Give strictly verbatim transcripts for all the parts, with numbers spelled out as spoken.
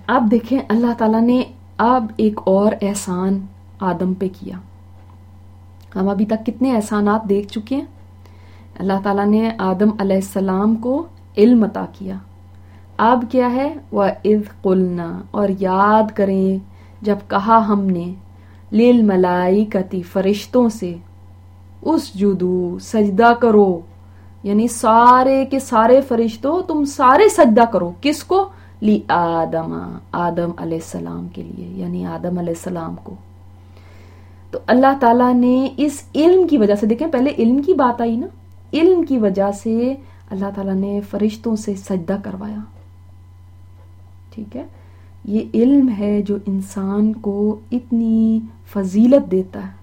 اب دیکھیں اللہ تعالیٰ نے اب ایک اور احسان آدم پہ کیا. ہم ابھی تک کتنے احسانات دیکھ چکے ہیں. اللہ تعالیٰ نے آدم علیہ السلام کو علم عطا کیا. اب کیا ہے؟ وَإِذْ قُلْنَا، اور یاد کریں جب کہا ہم نے لِلْمَلَائِكَةِ فرشتوں سے اسجدوا سجدہ کرو، یعنی سارے کے سارے فرشتوں تم سارے سجدہ کرو. کس کو؟ لی آدم، آدم علیہ السلام کے لیے، یعنی آدم علیہ السلام کو. تو اللہ تعالیٰ نے اس علم کی وجہ سے، دیکھیں پہلے علم کی بات آئی نا، علم کی وجہ سے اللہ تعالیٰ نے فرشتوں سے سجدہ کروایا. ٹھیک ہے، یہ علم ہے جو انسان کو اتنی فضیلت دیتا ہے.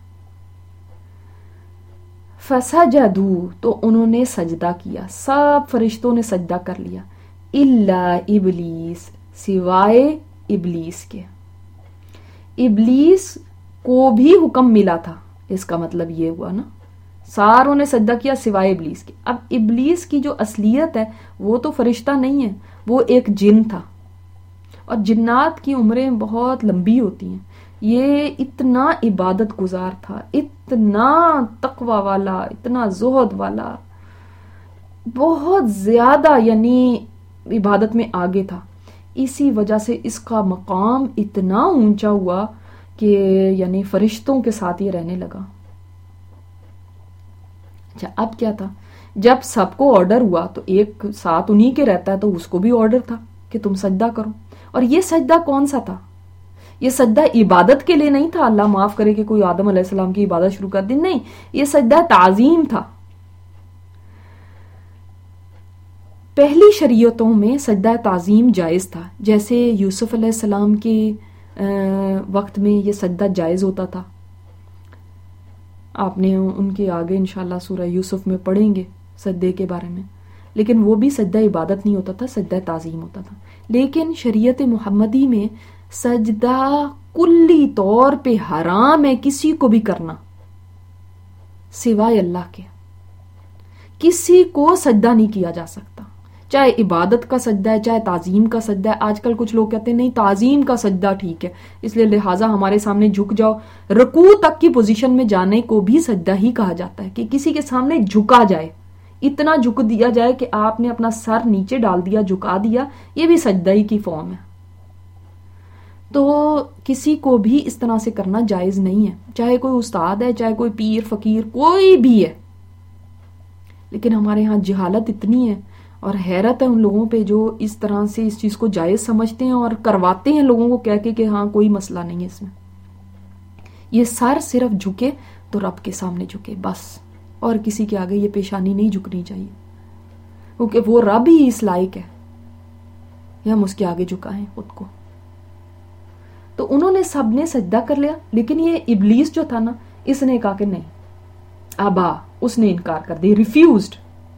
فسجدوا، تو انہوں نے سجدہ کیا، سب فرشتوں نے سجدہ کر لیا. الا ابلیس، سوائے ابلیس کے. ابلیس کو بھی حکم ملا تھا، اس کا مطلب یہ ہوا نا، ساروں نے سجدہ کیا سوائے ابلیس کے. اب ابلیس کی جو اصلیت ہے وہ تو فرشتہ نہیں ہے، وہ ایک جن تھا. اور جنات کی عمریں بہت لمبی ہوتی ہیں. یہ اتنا عبادت گزار تھا، اتنا تقوی والا، اتنا زہد والا، بہت زیادہ یعنی عبادت میں آگے تھا. اسی وجہ سے اس کا مقام اتنا اونچا ہوا کہ یعنی فرشتوں کے ساتھ یہ رہنے لگا. اچھا اب کیا تھا؟ جب سب کو آرڈر ہوا تو ایک ساتھ انہی کے رہتا ہے، تو اس کو بھی آرڈر تھا کہ تم سجدہ کرو. اور یہ سجدہ کون سا تھا؟ یہ سجدہ عبادت کے لیے نہیں تھا، اللہ معاف کرے کہ کوئی آدم علیہ السلام کی عبادت شروع کر دی، نہیں، یہ سجدہ تعظیم تھا. پہلی شریعتوں میں سجدہ تعظیم جائز تھا، جیسے یوسف علیہ السلام کے وقت میں یہ سجدہ جائز ہوتا تھا. آپ نے ان کے آگے انشاءاللہ سورہ یوسف میں پڑھیں گے سجدے کے بارے میں. لیکن وہ بھی سجدہ عبادت نہیں ہوتا تھا، سجدہ تعظیم ہوتا تھا. لیکن شریعت محمدی میں سجدہ کلی طور پہ حرام ہے کسی کو بھی کرنا سوائے اللہ کے. کسی کو سجدہ نہیں کیا جا سکتا، چاہے عبادت کا سجدہ ہے چاہے تعظیم کا سجدہ ہے. آج کل کچھ لوگ کہتے ہیں نہیں تعظیم کا سجدہ ٹھیک ہے، اس لیے لہٰذا ہمارے سامنے جھک جاؤ. رکوع تک کی پوزیشن میں جانے کو بھی سجدہ ہی کہا جاتا ہے، کہ کسی کے سامنے جھکا جائے، اتنا جھک دیا جائے کہ آپ نے اپنا سر نیچے ڈال دیا، جھکا دیا، یہ بھی سجدہ ہی کی فارم ہے. تو کسی کو بھی اس طرح سے کرنا جائز نہیں ہے، چاہے کوئی استاد ہے چاہے کوئی پیر فقیر کوئی بھی ہے. لیکن ہمارے ہاں جہالت اتنی ہے اور حیرت ہے ان لوگوں پہ جو اس طرح سے اس چیز کو جائز سمجھتے ہیں اور کرواتے ہیں لوگوں کو کہہ کے کہ ہاں کوئی مسئلہ نہیں ہے اس میں. یہ سر صرف جھکے تو رب کے سامنے جھکے بس، اور کسی کے آگے یہ پیشانی نہیں جھکنی چاہیے، کیونکہ وہ رب ہی اس لائق ہے، یا ہم اس کے آگے جھکائیں خود کو. تو انہوں نے سب نے سجدہ کر لیا، لیکن یہ ابلیس جو تھا نا، اس نے کہا کہ نہیں، ابا، اس نے انکار کر دی، ریفیوزڈ.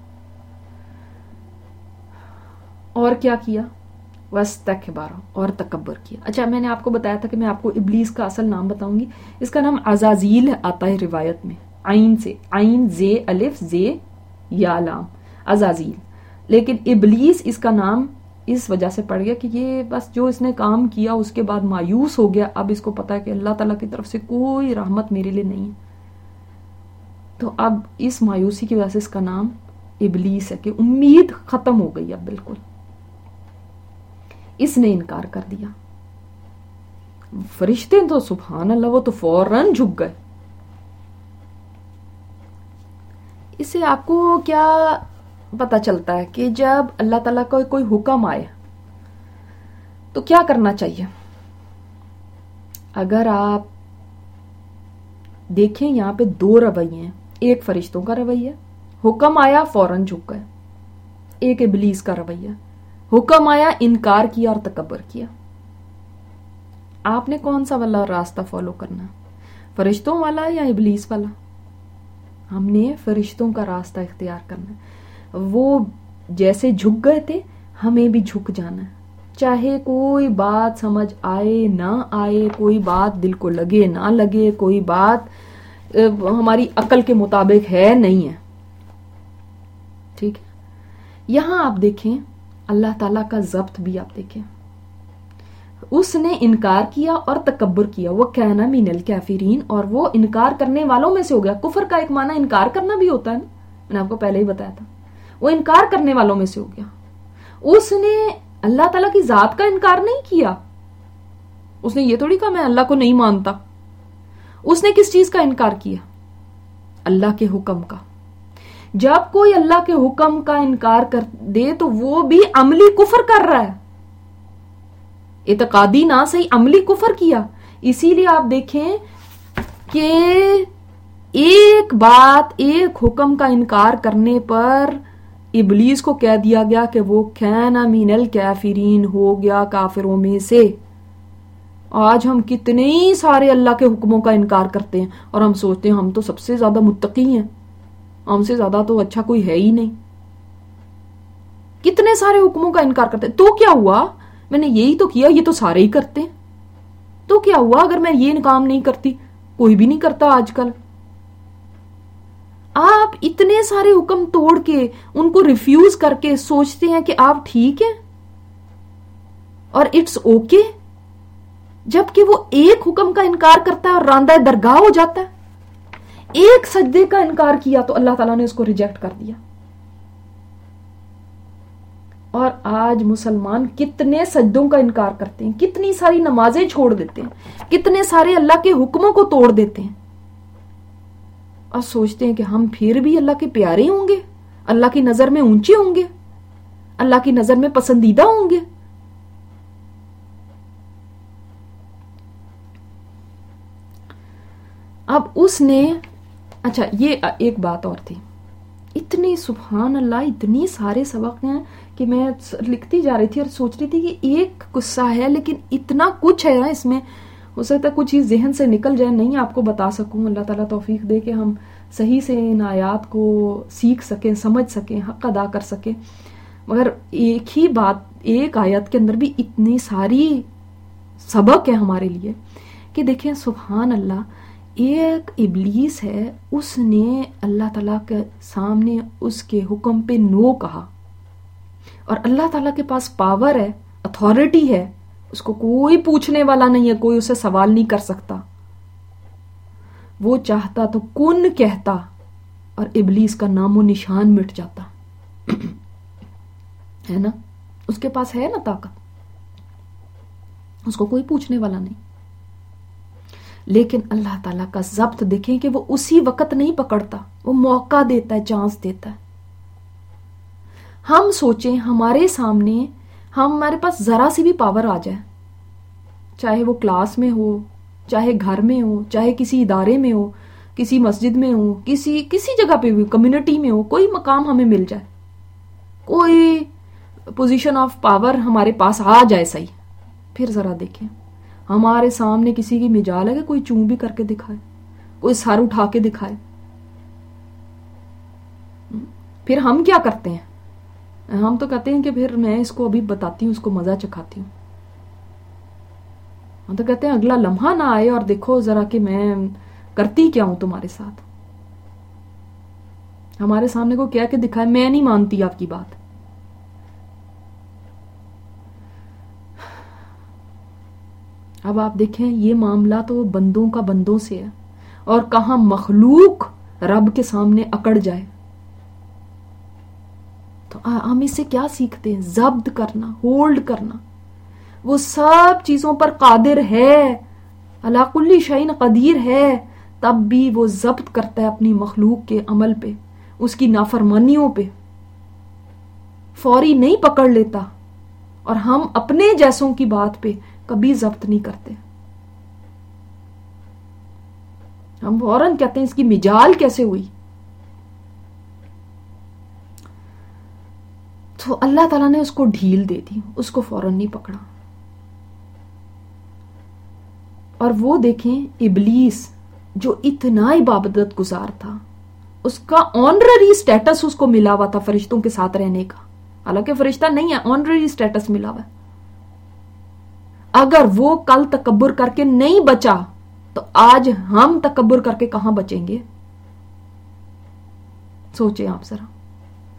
اور کیا کیا؟ واستکبر، اور تکبر کیا. اچھا میں نے آپ کو بتایا تھا کہ میں آپ کو ابلیس کا اصل نام بتاؤں گی. اس کا نام عزازیل آتا ہے روایت میں، عین سے، عین زے الف زے یا لام، عزازیل. لیکن ابلیس اس کا نام اس وجہ سے پڑ گیا کہ یہ بس جو اس نے کام کیا اس کے بعد مایوس ہو گیا. اب اس کو پتا ہے کہ اللہ تعالیٰ کی طرف سے کوئی رحمت میرے لیے نہیں ہے، تو اب اس مایوسی کی وجہ سے اس کا نام ابلیس ہے، کہ امید ختم ہو گئی اب بالکل. اس نے انکار کر دیا. فرشتے تو سبحان اللہ وہ تو فوراً جھک گئے. اس سے آپ کو کیا پتا چلتا ہے کہ جب اللہ تعالیٰ کا کوئی حکم آئے تو کیا کرنا چاہیے؟ اگر آپ دیکھیں یہاں پہ دو رویے ہیں، ایک فرشتوں کا رویہ، حکم آیا فوراً جھک گئے. ایک ابلیس کا رویہ، حکم آیا انکار کیا اور تکبر کیا. آپ نے کون سا والا راستہ فالو کرنا، فرشتوں والا یا ابلیس والا؟ ہم نے فرشتوں کا راستہ اختیار کرنا ہے. وہ جیسے جھک گئے تھے ہمیں بھی جھک جانا ہے، چاہے کوئی بات سمجھ آئے نہ آئے، کوئی بات دل کو لگے نہ لگے، کوئی بات ہماری عقل کے مطابق ہے نہیں ہے. ٹھیک ہے، یہاں آپ دیکھیں اللہ تعالیٰ کا ضبط بھی آپ دیکھیں. اس نے انکار کیا اور تکبر کیا، وہ کانا من الکافرین، اور وہ انکار کرنے والوں میں سے ہو گیا۔ کفر کا ایک معنی انکار کرنا بھی ہوتا ہے نا، میں نے آپ کو پہلے ہی بتایا تھا، وہ انکار کرنے والوں میں سے ہو گیا۔ اس نے اللہ تعالیٰ کی ذات کا انکار نہیں کیا، اس نے یہ تھوڑی کہا میں اللہ کو نہیں مانتا۔ اس نے کس چیز کا انکار کیا؟ اللہ کے حکم کا۔ جب کوئی اللہ کے حکم کا انکار کر دے تو وہ بھی عملی کفر کر رہا ہے، اعتقادی نہ صحیح، عملی کفر کیا۔ اسی لیے آپ دیکھیں کہ ایک بات، ایک حکم کا انکار کرنے پر ابلیس کو کہہ دیا گیا کہ وہ کان من الکافرین، ہو گیا کافروں میں سے۔ آج ہم کتنے سارے اللہ کے حکموں کا انکار کرتے ہیں اور ہم سوچتے ہیں ہم تو سب سے زیادہ متقی ہیں، ہم سے زیادہ تو اچھا کوئی ہے ہی نہیں۔ کتنے سارے حکموں کا انکار کرتے ہیں، تو کیا ہوا؟ میں نے یہی تو کیا، یہ تو سارے ہی کرتے ہیں، تو کیا ہوا اگر میں یہ کام نہیں کرتی؟ کوئی بھی نہیں کرتا آج کل۔ آپ اتنے سارے حکم توڑ کے ان کو ریفیوز کر کے سوچتے ہیں کہ آپ ٹھیک ہیں اور اٹس اوکے، جبکہ وہ ایک حکم کا انکار کرتا ہے اور راندہ درگاہ ہو جاتا ہے۔ ایک سجدے کا انکار کیا تو اللہ تعالیٰ نے اس کو ریجیکٹ کر دیا۔ اور آج مسلمان کتنے سجدوں کا انکار کرتے ہیں، کتنی ساری نمازیں چھوڑ دیتے ہیں، کتنے سارے اللہ کے حکموں کو توڑ دیتے ہیں، اور سوچتے ہیں کہ ہم پھر بھی اللہ کے پیارے ہوں گے، اللہ کی نظر میں اونچے ہوں گے، اللہ کی نظر میں پسندیدہ ہوں گے۔ اب اس نے، اچھا یہ ایک بات اور تھی، اتنی سبحان اللہ اتنی سارے سبق ہیں کہ میں لکھتی جا رہی تھی اور سوچ رہی تھی کہ ایک قصہ ہے لیکن اتنا کچھ ہے اس میں، ہو سکتا ہے کچھ چیز ذہن سے نکل جائے، نہیں آپ کو بتا سکوں۔ اللہ تعالیٰ توفیق دے کہ ہم صحیح سے ان آیات کو سیکھ سکیں، سمجھ سکیں، حق ادا کر سکیں۔ مگر ایک ہی بات، ایک آیت کے اندر بھی اتنی ساری سبق ہے ہمارے لیے کہ دیکھیں سبحان اللہ، ایک ابلیس ہے، اس نے اللہ تعالیٰ کے سامنے اس کے حکم پہ نو کہا، اور اللہ تعالیٰ کے پاس پاور ہے، اتھارٹی ہے، اس کو کوئی پوچھنے والا نہیں ہے، کوئی اسے سوال نہیں کر سکتا۔ وہ چاہتا تو کن کہتا اور ابلیس کا نام و نشان مٹ جاتا ہے نا، اس کے پاس ہے نا طاقت، اس کو کوئی پوچھنے والا نہیں۔ لیکن اللہ تعالیٰ کا ضبط دیکھیں کہ وہ اسی وقت نہیں پکڑتا، وہ موقع دیتا ہے، چانس دیتا ہے۔ ہم سوچیں ہمارے سامنے، ہمارے پاس ذرا سی بھی پاور آ جائے، چاہے وہ کلاس میں ہو، چاہے گھر میں ہو، چاہے کسی ادارے میں ہو، کسی مسجد میں ہو، کسی کسی جگہ پہ بھی، کمیونٹی میں ہو، کوئی مقام ہمیں مل جائے، کوئی پوزیشن آف پاور ہمارے پاس آ جائے صحیح، پھر ذرا دیکھیں ہمارے سامنے کسی کی مجال ہے کہ کوئی چون بھی کر کے دکھائے، کوئی سر اٹھا کے دکھائے، پھر ہم کیا کرتے ہیں؟ ہم تو کہتے ہیں کہ پھر میں اس کو ابھی بتاتی ہوں، اس کو مزہ چکھاتی ہوں۔ ہم تو کہتے ہیں اگلا لمحہ نہ آئے اور دیکھو ذرا کہ میں کرتی کیا ہوں تمہارے ساتھ، ہمارے سامنے کو کیا کہ دکھائے میں نہیں مانتی آپ کی بات۔ اب آپ دیکھیں یہ معاملہ تو بندوں کا بندوں سے ہے، اور کہاں مخلوق رب کے سامنے اکڑ جائے۔ تو ہم اس سے کیا سیکھتے ہیں؟ ضبط کرنا، ہولڈ کرنا۔ وہ سب چیزوں پر قادر ہے، علی کل شیء قدیر ہے، تب بھی وہ ضبط کرتا ہے اپنی مخلوق کے عمل پہ، اس کی نافرمانیوں پہ، فوری نہیں پکڑ لیتا۔ اور ہم اپنے جیسوں کی بات پہ کبھی ضبط نہیں کرتے، ہم فوراً کہتے ہیں اس کی مجال کیسے ہوئی۔ تو اللہ تعالیٰ نے اس کو ڈھیل دے دی، اس کو فوراً نہیں پکڑا۔ اور وہ دیکھیں ابلیس جو اتنا عبادت گزار تھا، اس کا آنرری سٹیٹس اس کو ملا ہوا تھا فرشتوں کے ساتھ رہنے کا، حالانکہ فرشتہ نہیں ہے، آنرری سٹیٹس ملا ہوا ہے۔ اگر وہ کل تکبر کر کے نہیں بچا تو آج ہم تکبر کر کے کہاں بچیں گے؟ سوچیں آپ ذرا۔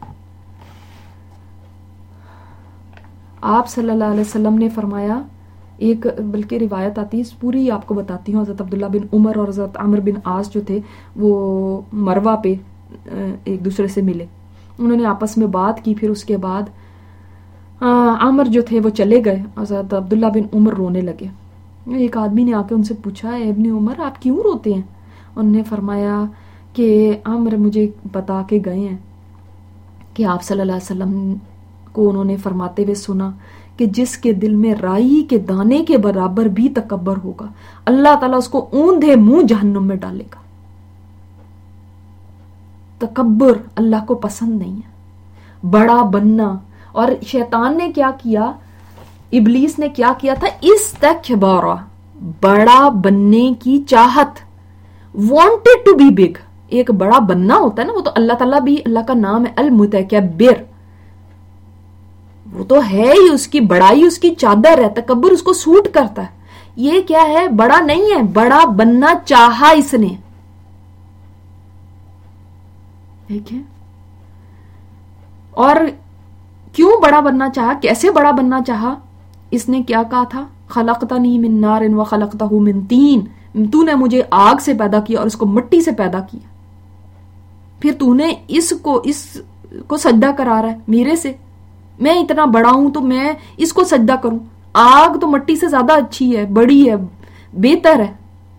آپ صلی اللہ علیہ وسلم نے فرمایا ایک بلکہ روایت آتی ہے، پوری آپ کو بتاتی ہوں. حضرت عبداللہ بن عمر اور حضرت عمر بن عاص جو تھے وہ مروہ پہ ایک دوسرے سے ملے، انہوں نے آپس میں بات کی. پھر اس کے بعد عمر جو تھے وہ چلے گئے، حضرت عبداللہ بن عمر رونے لگے. ایک آدمی نے آ کے ان سے پوچھا، اے ابن عمر آپ کیوں روتے ہیں؟ انہوں نے فرمایا کہ عمر مجھے بتا کے گئے ہیں کہ آپ صلی اللہ علیہ وسلم کو انہوں نے فرماتے ہوئے سنا کہ جس کے دل میں رائی کے دانے کے برابر بھی تکبر ہوگا اللہ تعالیٰ اس کو اوندھے منہ جہنم میں ڈالے گا. تکبر اللہ کو پسند نہیں ہے، بڑا بننا. اور شیطان نے کیا کیا، ابلیس نے کیا کیا تھا، استکبارا، بڑا بننے کی چاہت، وانٹڈ ٹو بی بگ. ایک بڑا بننا ہوتا ہے نا، وہ تو اللہ تعالیٰ بھی، اللہ کا نام ہے المتکبر، وہ تو ہے ہی، اس کی بڑائی اس کی چادر ہے، تکبر اس کو سوٹ کرتا ہے. یہ کیا ہے، بڑا نہیں ہے، بڑا بننا چاہا اس نے. ٹھیک ہے، اور کیوں بڑا بننا چاہا، کیسے بڑا بننا چاہا؟ اس نے کیا کہا تھا، خلقتنی من نار وخلقتہ من طین، تو نے مجھے آگ سے پیدا کیا اور اس کو مٹی سے پیدا کیا. پھر تو نے اس کو اس کو سجدہ کرا رہا ہے میرے سے، میں اتنا بڑا ہوں تو میں اس کو سجدہ کروں؟ آگ تو مٹی سے زیادہ اچھی ہے، بڑی ہے، بہتر ہے،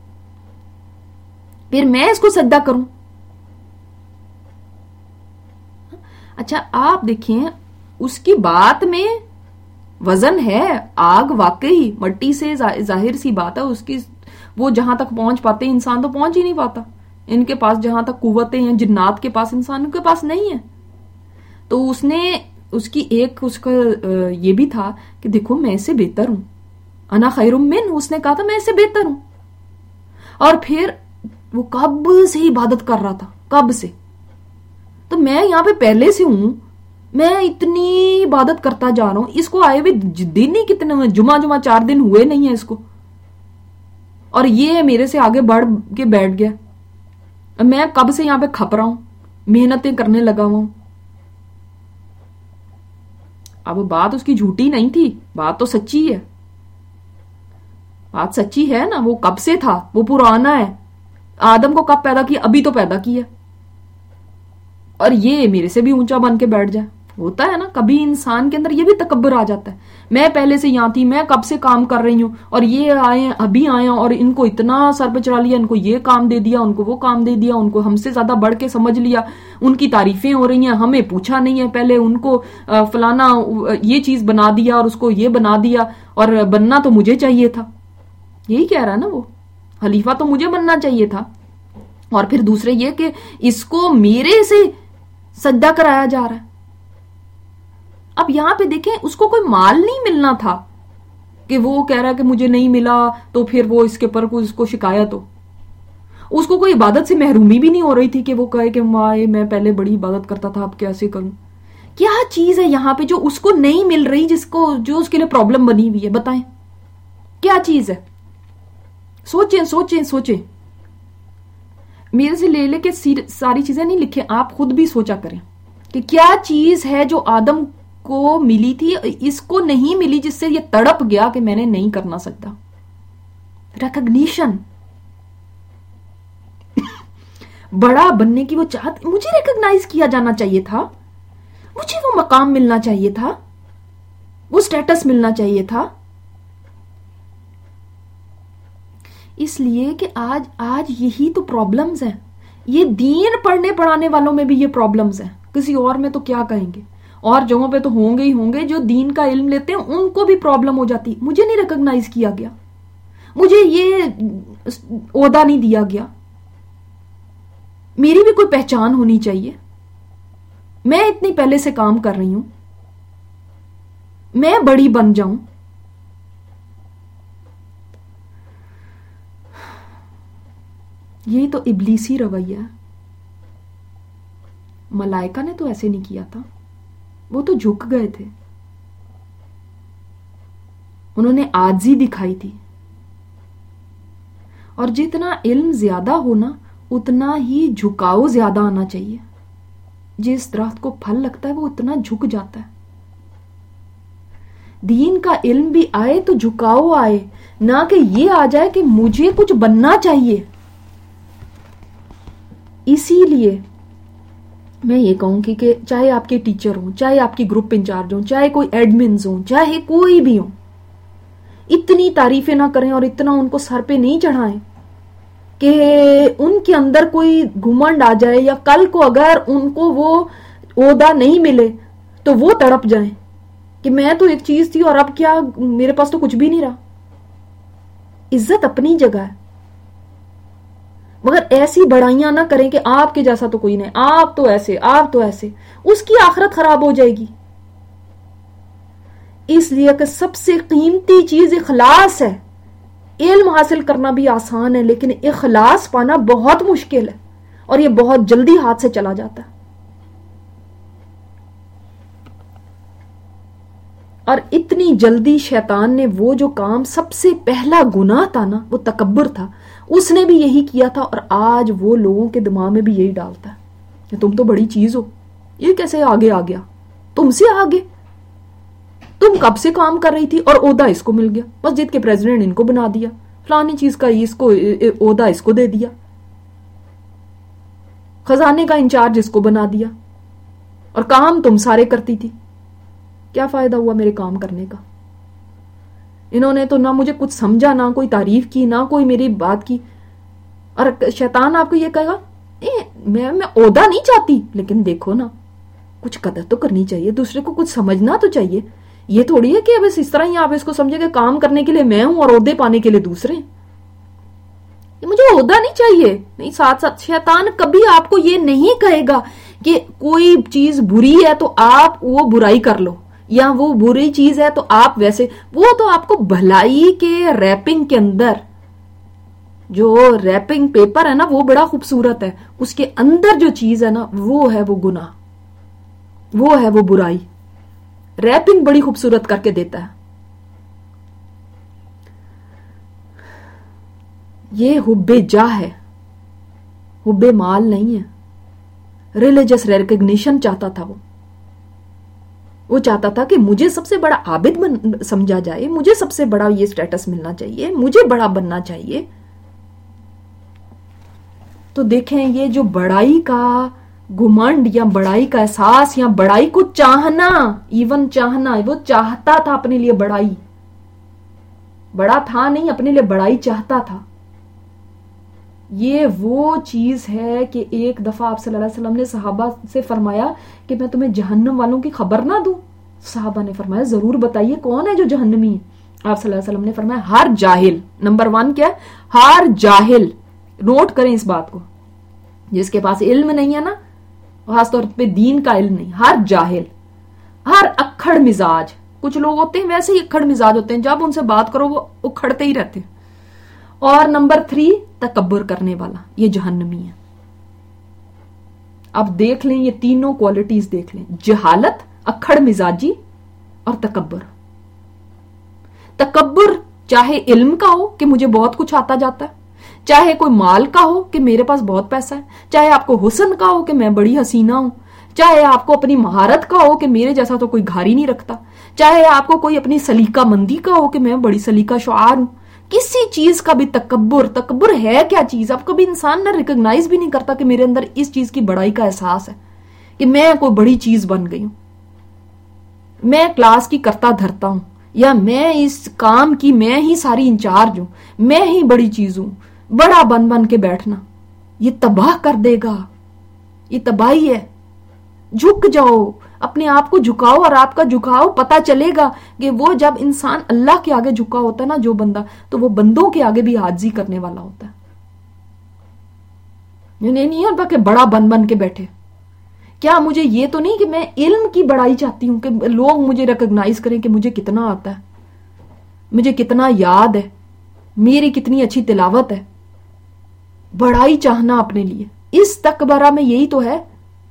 پھر میں اس کو سجدہ کروں؟ اچھا آپ دیکھیں، اس کی بات میں وزن ہے. آگ واقعی مٹی سے ظاہر سی بات ہے، اس کی وہ جہاں تک پہنچ پاتے، انسان تو پہنچ ہی نہیں پاتا. ان کے پاس جہاں تک قوتیں ہیں جنات کے پاس، انسان کے پاس نہیں ہے. تو اس نے اس کی ایک اس کا یہ بھی تھا کہ دیکھو میں اس سے بہتر ہوں، انا خیر من، اس نے کہا تھا میں اس سے بہتر ہوں. اور پھر وہ کب سے عبادت کر رہا تھا، کب سے، تو میں یہاں پہ پہلے سے ہوں، میں اتنی عبادت کرتا جا رہا ہوں. اس کو آئے ہوئے دن ہی کتنے، جمعہ جمعہ چار دن ہوئے نہیں ہیں اس کو، اور یہ میرے سے آگے بڑھ کے بیٹھ گیا. میں کب سے یہاں پہ کھپ رہا ہوں، محنتیں کرنے لگا ہوں. اب بات اس کی جھوٹی نہیں تھی، بات تو سچی ہے، بات سچی ہے نا. وہ کب سے تھا، وہ پرانا ہے. آدم کو کب پیدا کیا، ابھی تو پیدا کیا، اور یہ میرے سے بھی اونچا بن کے بیٹھ جائے. ہوتا ہے نا کبھی انسان کے اندر یہ بھی تکبر آ جاتا ہے، میں پہلے سے یہاں تھی، میں کب سے کام کر رہی ہوں، اور یہ آئے ابھی آئے اور ان کو اتنا سر پہ چڑھا لیا، ان کو یہ کام دے دیا، ان کو وہ کام دے دیا، ان کو ہم سے زیادہ بڑھ کے سمجھ لیا، ان کی تعریفیں ہو رہی ہیں، ہمیں پوچھا نہیں ہے پہلے، ان کو فلانا یہ چیز بنا دیا اور اس کو یہ بنا دیا، اور بننا تو مجھے چاہیے تھا. یہی کہہ رہا ہے نا، وہ خلیفہ تو مجھے بننا چاہیے تھا. اور پھر دوسرے یہ کہ اس کو میرے سے سجدہ کرایا جا رہا ہے. اب یہاں پہ دیکھیں، اس کو کوئی مال نہیں ملنا تھا کہ وہ کہہ رہا ہے کہ مجھے نہیں ملا تو پھر وہ اس کے پر اس کو شکایت ہو. اس کو کوئی عبادت سے محرومی بھی نہیں ہو رہی تھی کہ وہ کہے کہ مائے میں پہلے بڑی عبادت کرتا تھا اب کیسے کروں. کیا چیز ہے یہاں پہ جو اس کو نہیں مل رہی، جس کو جو اس کے لیے پرابلم بنی ہوئی ہے؟ بتائیں کیا چیز ہے؟ سوچیں سوچیں سوچیں. میرے سے لے لے کے ساری چیزیں نہیں لکھیں، آپ خود بھی سوچا کریں کہ کیا چیز ہے جو آدم کو ملی تھی اس کو نہیں ملی، جس سے یہ تڑپ گیا کہ میں نے نہیں کرنا سکتا. ریکگنیشن، بڑا بننے کی وہ چاہت، مجھے ریکگنائز کیا جانا چاہیے تھا، مجھے وہ مقام ملنا چاہیے تھا، وہ سٹیٹس ملنا چاہیے تھا. اس لیے کہ آج آج یہی تو پرابلمز ہیں. یہ دین پڑھنے پڑھانے والوں میں بھی یہ پرابلمز ہیں، کسی اور میں تو کیا کہیں گے، اور جگہوں پہ تو ہوں گے ہی ہوں گے. جو دین کا علم لیتے ہیں ان کو بھی پرابلم ہو جاتی، مجھے نہیں ریکگنائز کیا گیا، مجھے یہ عہدہ نہیں دیا گیا، میری بھی کوئی پہچان ہونی چاہیے، میں اتنی پہلے سے کام کر رہی ہوں، میں بڑی بن جاؤں. یہی تو ابلیسی رویہ ہے. ملائکہ نے تو ایسے نہیں کیا تھا، وہ تو جھک گئے تھے، انہوں نے عاجزی دکھائی تھی. اور جتنا علم زیادہ ہونا اتنا ہی جھکاؤ زیادہ آنا چاہیے. جس درخت کو پھل لگتا ہے وہ اتنا جھک جاتا ہے. دین کا علم بھی آئے تو جھکاؤ آئے، نہ کہ یہ آ جائے کہ مجھے کچھ بننا چاہیے. اسی لیے میں یہ کہوں گی کہ چاہے آپ کے ٹیچر ہوں، چاہے آپ کی گروپ انچارج ہوں، چاہے کوئی ایڈمنز ہوں، چاہے کوئی بھی ہوں، اتنی تعریفیں نہ کریں اور اتنا ان کو سر پہ نہیں چڑھائیں کہ ان کے اندر کوئی گھمنڈ آ جائے، یا کل کو اگر ان کو وہ عہدہ نہیں ملے تو وہ تڑپ جائیں کہ میں تو ایک چیز تھی اور اب کیا، میرے پاس تو کچھ بھی نہیں رہا. عزت اپنی جگہ ہے، مگر ایسی بڑائیاں نہ کریں کہ آپ کے جیسا تو کوئی نہیں، آپ تو ایسے، آپ تو ایسے، اس کی آخرت خراب ہو جائے گی. اس لیے کہ سب سے قیمتی چیز اخلاص ہے. علم حاصل کرنا بھی آسان ہے لیکن اخلاص پانا بہت مشکل ہے، اور یہ بہت جلدی ہاتھ سے چلا جاتا ہے. اور اتنی جلدی شیطان نے وہ جو کام، سب سے پہلا گناہ تھا نا، وہ تکبر تھا، اس نے بھی یہی کیا تھا، اور آج وہ لوگوں کے دماغ میں بھی یہی ڈالتا ہے کہ تم تو بڑی چیز ہو، یہ کیسے آگے آ گیا، تم سے آگے، تم کب سے کام کر رہی تھی اور عہدہ اس کو مل گیا، مسجد کے پریزیڈنٹ ان کو بنا دیا، فلانی چیز کا اس کو عہدہ اس کو دے دیا، خزانے کا انچارج اس کو بنا دیا، اور کام تم سارے کرتی تھی. کیا فائدہ ہوا میرے کام کرنے کا؟ انہوں نے تو نہ مجھے کچھ سمجھا، نہ کوئی تعریف کی، نہ کوئی میری بات کی. اور شیطان آپ کو یہ کہے گا میں میں عہدہ نہیں چاہتی، لیکن دیکھو نا کچھ قدر تو کرنی چاہیے، دوسرے کو کچھ سمجھنا تو چاہیے. یہ تھوڑی ہے کہ بس اس طرح ہی آپ اس کو سمجھے کہ کام کرنے کے لیے میں ہوں اور عہدے پانے کے لیے دوسرے. مجھے عہدہ نہیں چاہیے. نہیں، ساتھ ساتھ شیطان کبھی آپ کو یہ نہیں کہے گا کہ کوئی چیز بری ہے تو آپ وہ برائی کر لو، یا وہ بری چیز ہے تو آپ ویسے، وہ تو آپ کو بھلائی کے ریپنگ کے اندر، جو ریپنگ پیپر ہے نا وہ بڑا خوبصورت ہے، اس کے اندر جو چیز ہے نا وہ ہے وہ گناہ، وہ ہے وہ برائی. ریپنگ بڑی خوبصورت کر کے دیتا ہے. یہ حب جاہ ہے، حب مال نہیں ہے. ریلیجس ریکگنیشن چاہتا تھا، وہ وہ چاہتا تھا کہ مجھے سب سے بڑا عابد بن سمجھا جائے، مجھے سب سے بڑا یہ سٹیٹس ملنا چاہیے، مجھے بڑا بننا چاہیے. تو دیکھیں یہ جو بڑائی کا گھمنڈ یا بڑائی کا احساس یا بڑائی کو چاہنا، ایون چاہنا، وہ چاہتا تھا اپنے لیے بڑائی، بڑا تھا نہیں، اپنے لیے بڑائی چاہتا تھا. یہ وہ چیز ہے کہ ایک دفعہ آپ صلی اللہ علیہ وسلم نے صحابہ سے فرمایا کہ میں تمہیں جہنم والوں کی خبر نہ دوں. صحابہ نے فرمایا ضرور بتائیے کون ہے جو جہنمی ہے. آپ صلی اللہ علیہ وسلم نے فرمایا ہر جاہل. نمبر ون کیا ہے؟ ہر جاہل. نوٹ کریں اس بات کو، جس کے پاس علم نہیں ہے نا، خاص طور پہ دین کا علم نہیں، ہر جاہل، ہر اکھڑ مزاج. کچھ لوگ ہوتے ہیں ویسے ہی اکھڑ مزاج ہوتے ہیں، جب ان سے بات کرو وہ اکھڑتے ہی رہتے ہیں. اور نمبر تھری تکبر کرنے والا، یہ جہنمی ہے. اب دیکھ لیں یہ تینوں کوالٹیز دیکھ لیں، جہالت، اکھڑ مزاجی اور تکبر. تکبر چاہے علم کا ہو کہ مجھے بہت کچھ آتا جاتا ہے، چاہے کوئی مال کا ہو کہ میرے پاس بہت پیسہ ہے، چاہے آپ کو حسن کا ہو کہ میں بڑی حسینہ ہوں، چاہے آپ کو اپنی مہارت کا ہو کہ میرے جیسا تو کوئی گھاری نہیں رکھتا، چاہے آپ کو کوئی اپنی سلیقہ مندی کا ہو کہ میں بڑی سلیقہ شعار ہوں. کسی چیز کا بھی تکبر، تکبر ہے کیا چیز؟ اب کبھی انسان نہ ریکگنائز بھی نہیں کرتا کہ میرے اندر اس چیز کی بڑائی کا احساس ہے کہ میں کوئی بڑی چیز بن گئی ہوں، میں کلاس کی کرتا دھرتا ہوں، یا میں اس کام کی میں ہی ساری انچارج ہوں، میں ہی بڑی چیز ہوں. بڑا بن بن کے بیٹھنا یہ تباہ کر دے گا، یہ تباہی ہے. جھک جاؤ، اپنے آپ کو جھکاؤ، اور آپ کا جھکاؤ پتا چلے گا کہ وہ جب انسان اللہ کے آگے جھکا ہوتا ہے نا جو بندہ، تو وہ بندوں کے آگے بھی عاجزی کرنے والا ہوتا ہے. نہیں نہیں ہوتا کہ بڑا بن بن کے بیٹھے. کیا مجھے یہ تو نہیں کہ میں علم کی بڑائی چاہتی ہوں کہ لوگ مجھے ریکگنائز کریں کہ مجھے کتنا آتا ہے، مجھے کتنا یاد ہے، میری کتنی اچھی تلاوت ہے. بڑائی چاہنا اپنے لیے، اس تکبرہ میں یہی تو ہے.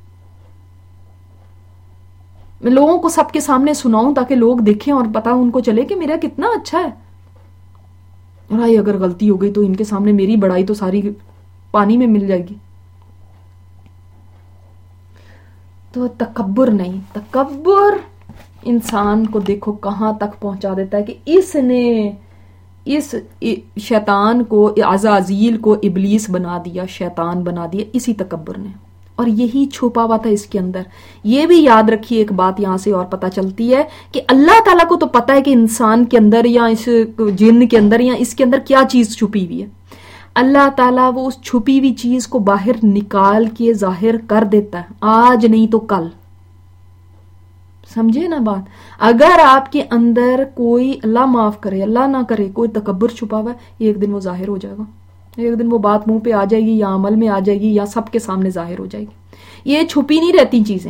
میں لوگوں کو سب کے سامنے سناؤں تاکہ لوگ دیکھیں اور پتا ان کو چلے کہ میرا کتنا اچھا ہے. اور اگر غلطی ہو گئی تو ان کے سامنے میری بڑائی تو ساری پانی میں مل جائے گی. تو تکبر نہیں، تکبر انسان کو دیکھو کہاں تک پہنچا دیتا ہے کہ اس نے اس شیطان کو، عزازیل کو ابلیس بنا دیا، شیطان بنا دیا اسی تکبر نے، اور یہی چھپا ہوا تھا اس کے اندر. یہ بھی یاد رکھیے ایک بات یہاں سے اور پتہ چلتی ہے کہ اللہ تعالیٰ کو تو پتہ ہے کہ انسان کے اندر یا اس جن کے اندر یا اس کے اندر کیا چیز چھپی ہوئی ہے. اللہ تعالیٰ وہ اس چھپی ہوئی چیز کو باہر نکال کے ظاہر کر دیتا ہے، آج نہیں تو کل. سمجھے نا بات؟ اگر آپ کے اندر کوئی، اللہ معاف کرے اللہ نہ کرے، کوئی تکبر چھپا ہوا ہے، ایک دن وہ ظاہر ہو جائے گا. ایک دن وہ بات منہ پہ آ جائے گی یا عمل میں آ جائے گی یا سب کے سامنے ظاہر ہو جائے گی. یہ چھپی نہیں رہتی چیزیں.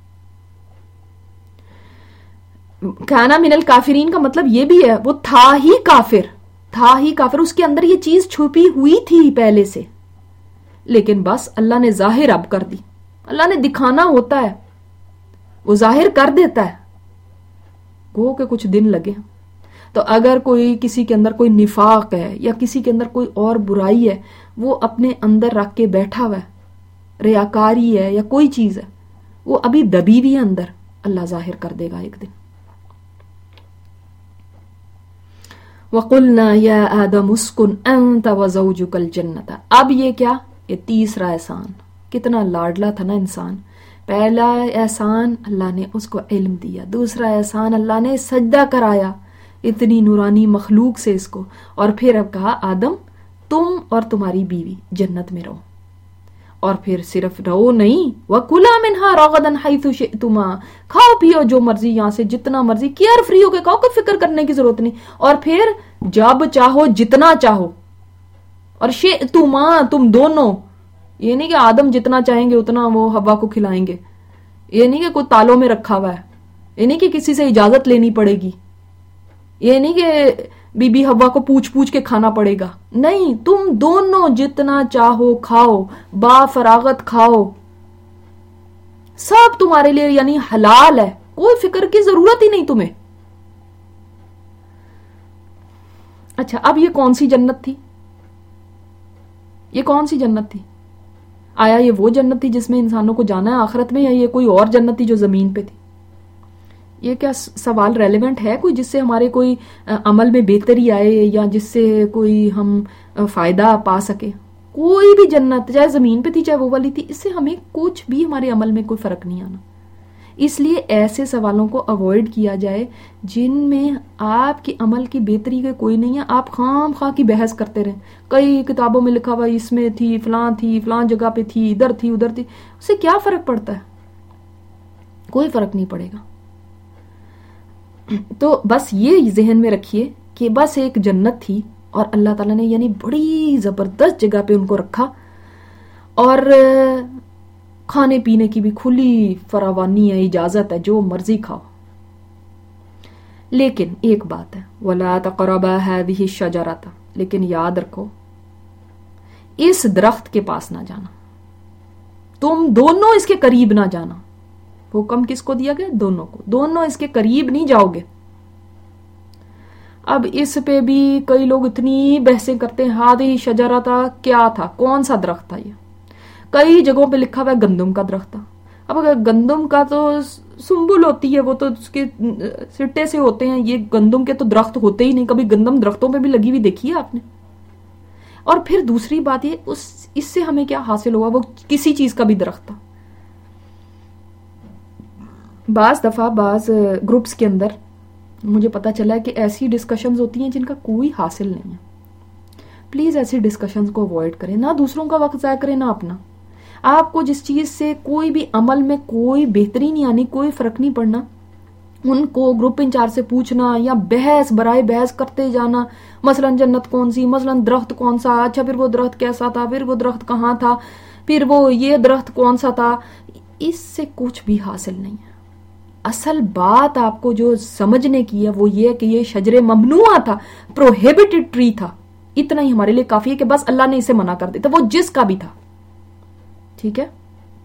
کانا من الکافرین کا مطلب یہ بھی ہے وہ تھا ہی کافر، تھا ہی کافر، اس کے اندر یہ چیز چھپی ہوئی تھی پہلے سے، لیکن بس اللہ نے ظاہر اب کر دی. اللہ نے دکھانا ہوتا ہے، وہ ظاہر کر دیتا ہے، گو کہ کچھ دن لگے. تو اگر کوئی کسی کے اندر کوئی نفاق ہے یا کسی کے اندر کوئی اور برائی ہے، وہ اپنے اندر رکھ کے بیٹھا ہوا ہے، ریاکاری ہے یا کوئی چیز ہے، وہ ابھی دبی بھی ہے اندر، اللہ ظاہر کر دے گا ایک دن. وَقُلْنَا يَا آدَمُ اسْكُنْ أَنْتَ وَزَوْجُكَ الْجَنَّةَ. اب یہ کیا؟ یہ تیسرا احسان. کتنا لاڈلا تھا نا انسان. پہلا احسان اللہ نے اس کو علم دیا، دوسرا احسان اللہ نے سجدہ کرایا اتنی نورانی مخلوق سے اس کو، اور پھر اب کہا آدم تم اور تمہاری بیوی جنت میں رہو. اور پھر صرف رہو نہیں، وَكُلَا مِنْهَا رَغَدًا حَيْثُ شِئْتُمَا، کھاؤ پیو جو مرضی یہاں سے جتنا مرضی، کیئر فری ہو کے کھاؤ، کوئی فکر کرنے کی ضرورت نہیں. اور پھر جب چاہو جتنا چاہو. اور شئتما، تم دونوں، یہ نہیں کہ آدم جتنا چاہیں گے اتنا وہ حوا کو کھلائیں گے، یہ نہیں کہ کوئی تالوں میں رکھا ہوا ہے، یہ نہیں کہ کسی سے اجازت لینی پڑے گی، یہ نہیں کہ بی بی حوا کو پوچھ پوچھ کے کھانا پڑے گا. نہیں، تم دونوں جتنا چاہو کھاؤ، با فراغت کھاؤ، سب تمہارے لیے یعنی حلال ہے، کوئی فکر کی ضرورت ہی نہیں تمہیں. اچھا اب یہ کون سی جنت تھی؟ یہ کون سی جنت تھی؟ آیا یہ وہ جنت تھی جس میں انسانوں کو جانا ہے آخرت میں، یا یہ کوئی اور جنت تھی جو زمین پہ تھی؟ یہ کیا سوال ریلیونٹ ہے کوئی جس سے ہمارے کوئی عمل میں بہتری آئے یا جس سے کوئی ہم فائدہ پا سکے؟ کوئی بھی جنت چاہے زمین پہ تھی چاہے وہ والی تھی، اس سے ہمیں کچھ بھی ہمارے عمل میں کوئی فرق نہیں آنا. اس لیے ایسے سوالوں کو اوائڈ کیا جائے جن میں آپ کے عمل کی بہتری کا کوئی نہیں ہے. آپ خام خواہ کی بحث کرتے رہیں، کئی کتابوں میں لکھا ہوا اس میں تھی، فلاں تھی، فلاں جگہ پہ تھی، ادھر تھی ادھر تھی، اس سے کیا فرق پڑتا ہے؟ کوئی فرق نہیں پڑے گا. تو بس یہ ذہن میں رکھیے کہ بس ایک جنت تھی اور اللہ تعالیٰ نے یعنی بڑی زبردست جگہ پہ ان کو رکھا، اور کھانے پینے کی بھی کھلی فراوانی ہے، اجازت ہے، جو مرضی کھاؤ. لیکن ایک بات ہے، وَلَا تَقْرَبَا هَذِهِ الشَّجَرَةَ، لیکن یاد رکھو اس درخت کے پاس نہ جانا، تم دونوں اس کے قریب نہ جانا. حکم کس کو دیا گیا؟ دونوں کو، دونوں اس کے قریب نہیں جاؤ گے. اب اس پہ بھی کئی لوگ اتنی بحثیں کرتے ہیں، ہادی شجرہ تھا، کیا تھا، کون سا درخت تھا؟ یہ کئی جگہوں پہ لکھا ہوا ہے گندم کا درخت تھا. اب اگر گندم کا تو سنبل ہوتی ہے، وہ تو اس کے سٹے سے ہوتے ہیں، یہ گندم کے تو درخت ہوتے ہی نہیں. کبھی گندم درختوں پہ بھی لگی ہوئی دیکھی ہے آپ نے؟ اور پھر دوسری بات یہ، اس اس سے ہمیں کیا حاصل ہوا؟ وہ کسی چیز کا بھی درخت تھا. بعض دفعہ بعض گروپس کے اندر مجھے پتا چلا ہے کہ ایسی ڈسکشنز ہوتی ہیں جن کا کوئی حاصل نہیں ہے. پلیز ایسی ڈسکشنز کو اوائڈ کریں، نہ دوسروں کا وقت ضائع کریں نہ اپنا. آپ کو جس چیز سے کوئی بھی عمل میں کوئی بہتری نہیں آنی، کوئی فرق نہیں پڑنا، ان کو گروپ انچارج سے پوچھنا یا بحث برائے بحث کرتے جانا، مثلا جنت کون سی، مثلا درخت کون سا، اچھا پھر وہ درخت کیسا تھا، پھر وہ درخت کہاں تھا، پھر وہ یہ درخت کون سا تھا. اس سے کچھ بھی حاصل نہیں ہے. اصل بات آپ کو جو سمجھنے کی ہے وہ یہ کہ یہ شجر ممنوعہ تھا، پروہیبٹڈ ٹری تھا. اتنا ہی ہمارے لیے کافی ہے کہ بس اللہ نے اسے منع کر دیا، وہ جس کا بھی تھا. ٹھیک ہے؟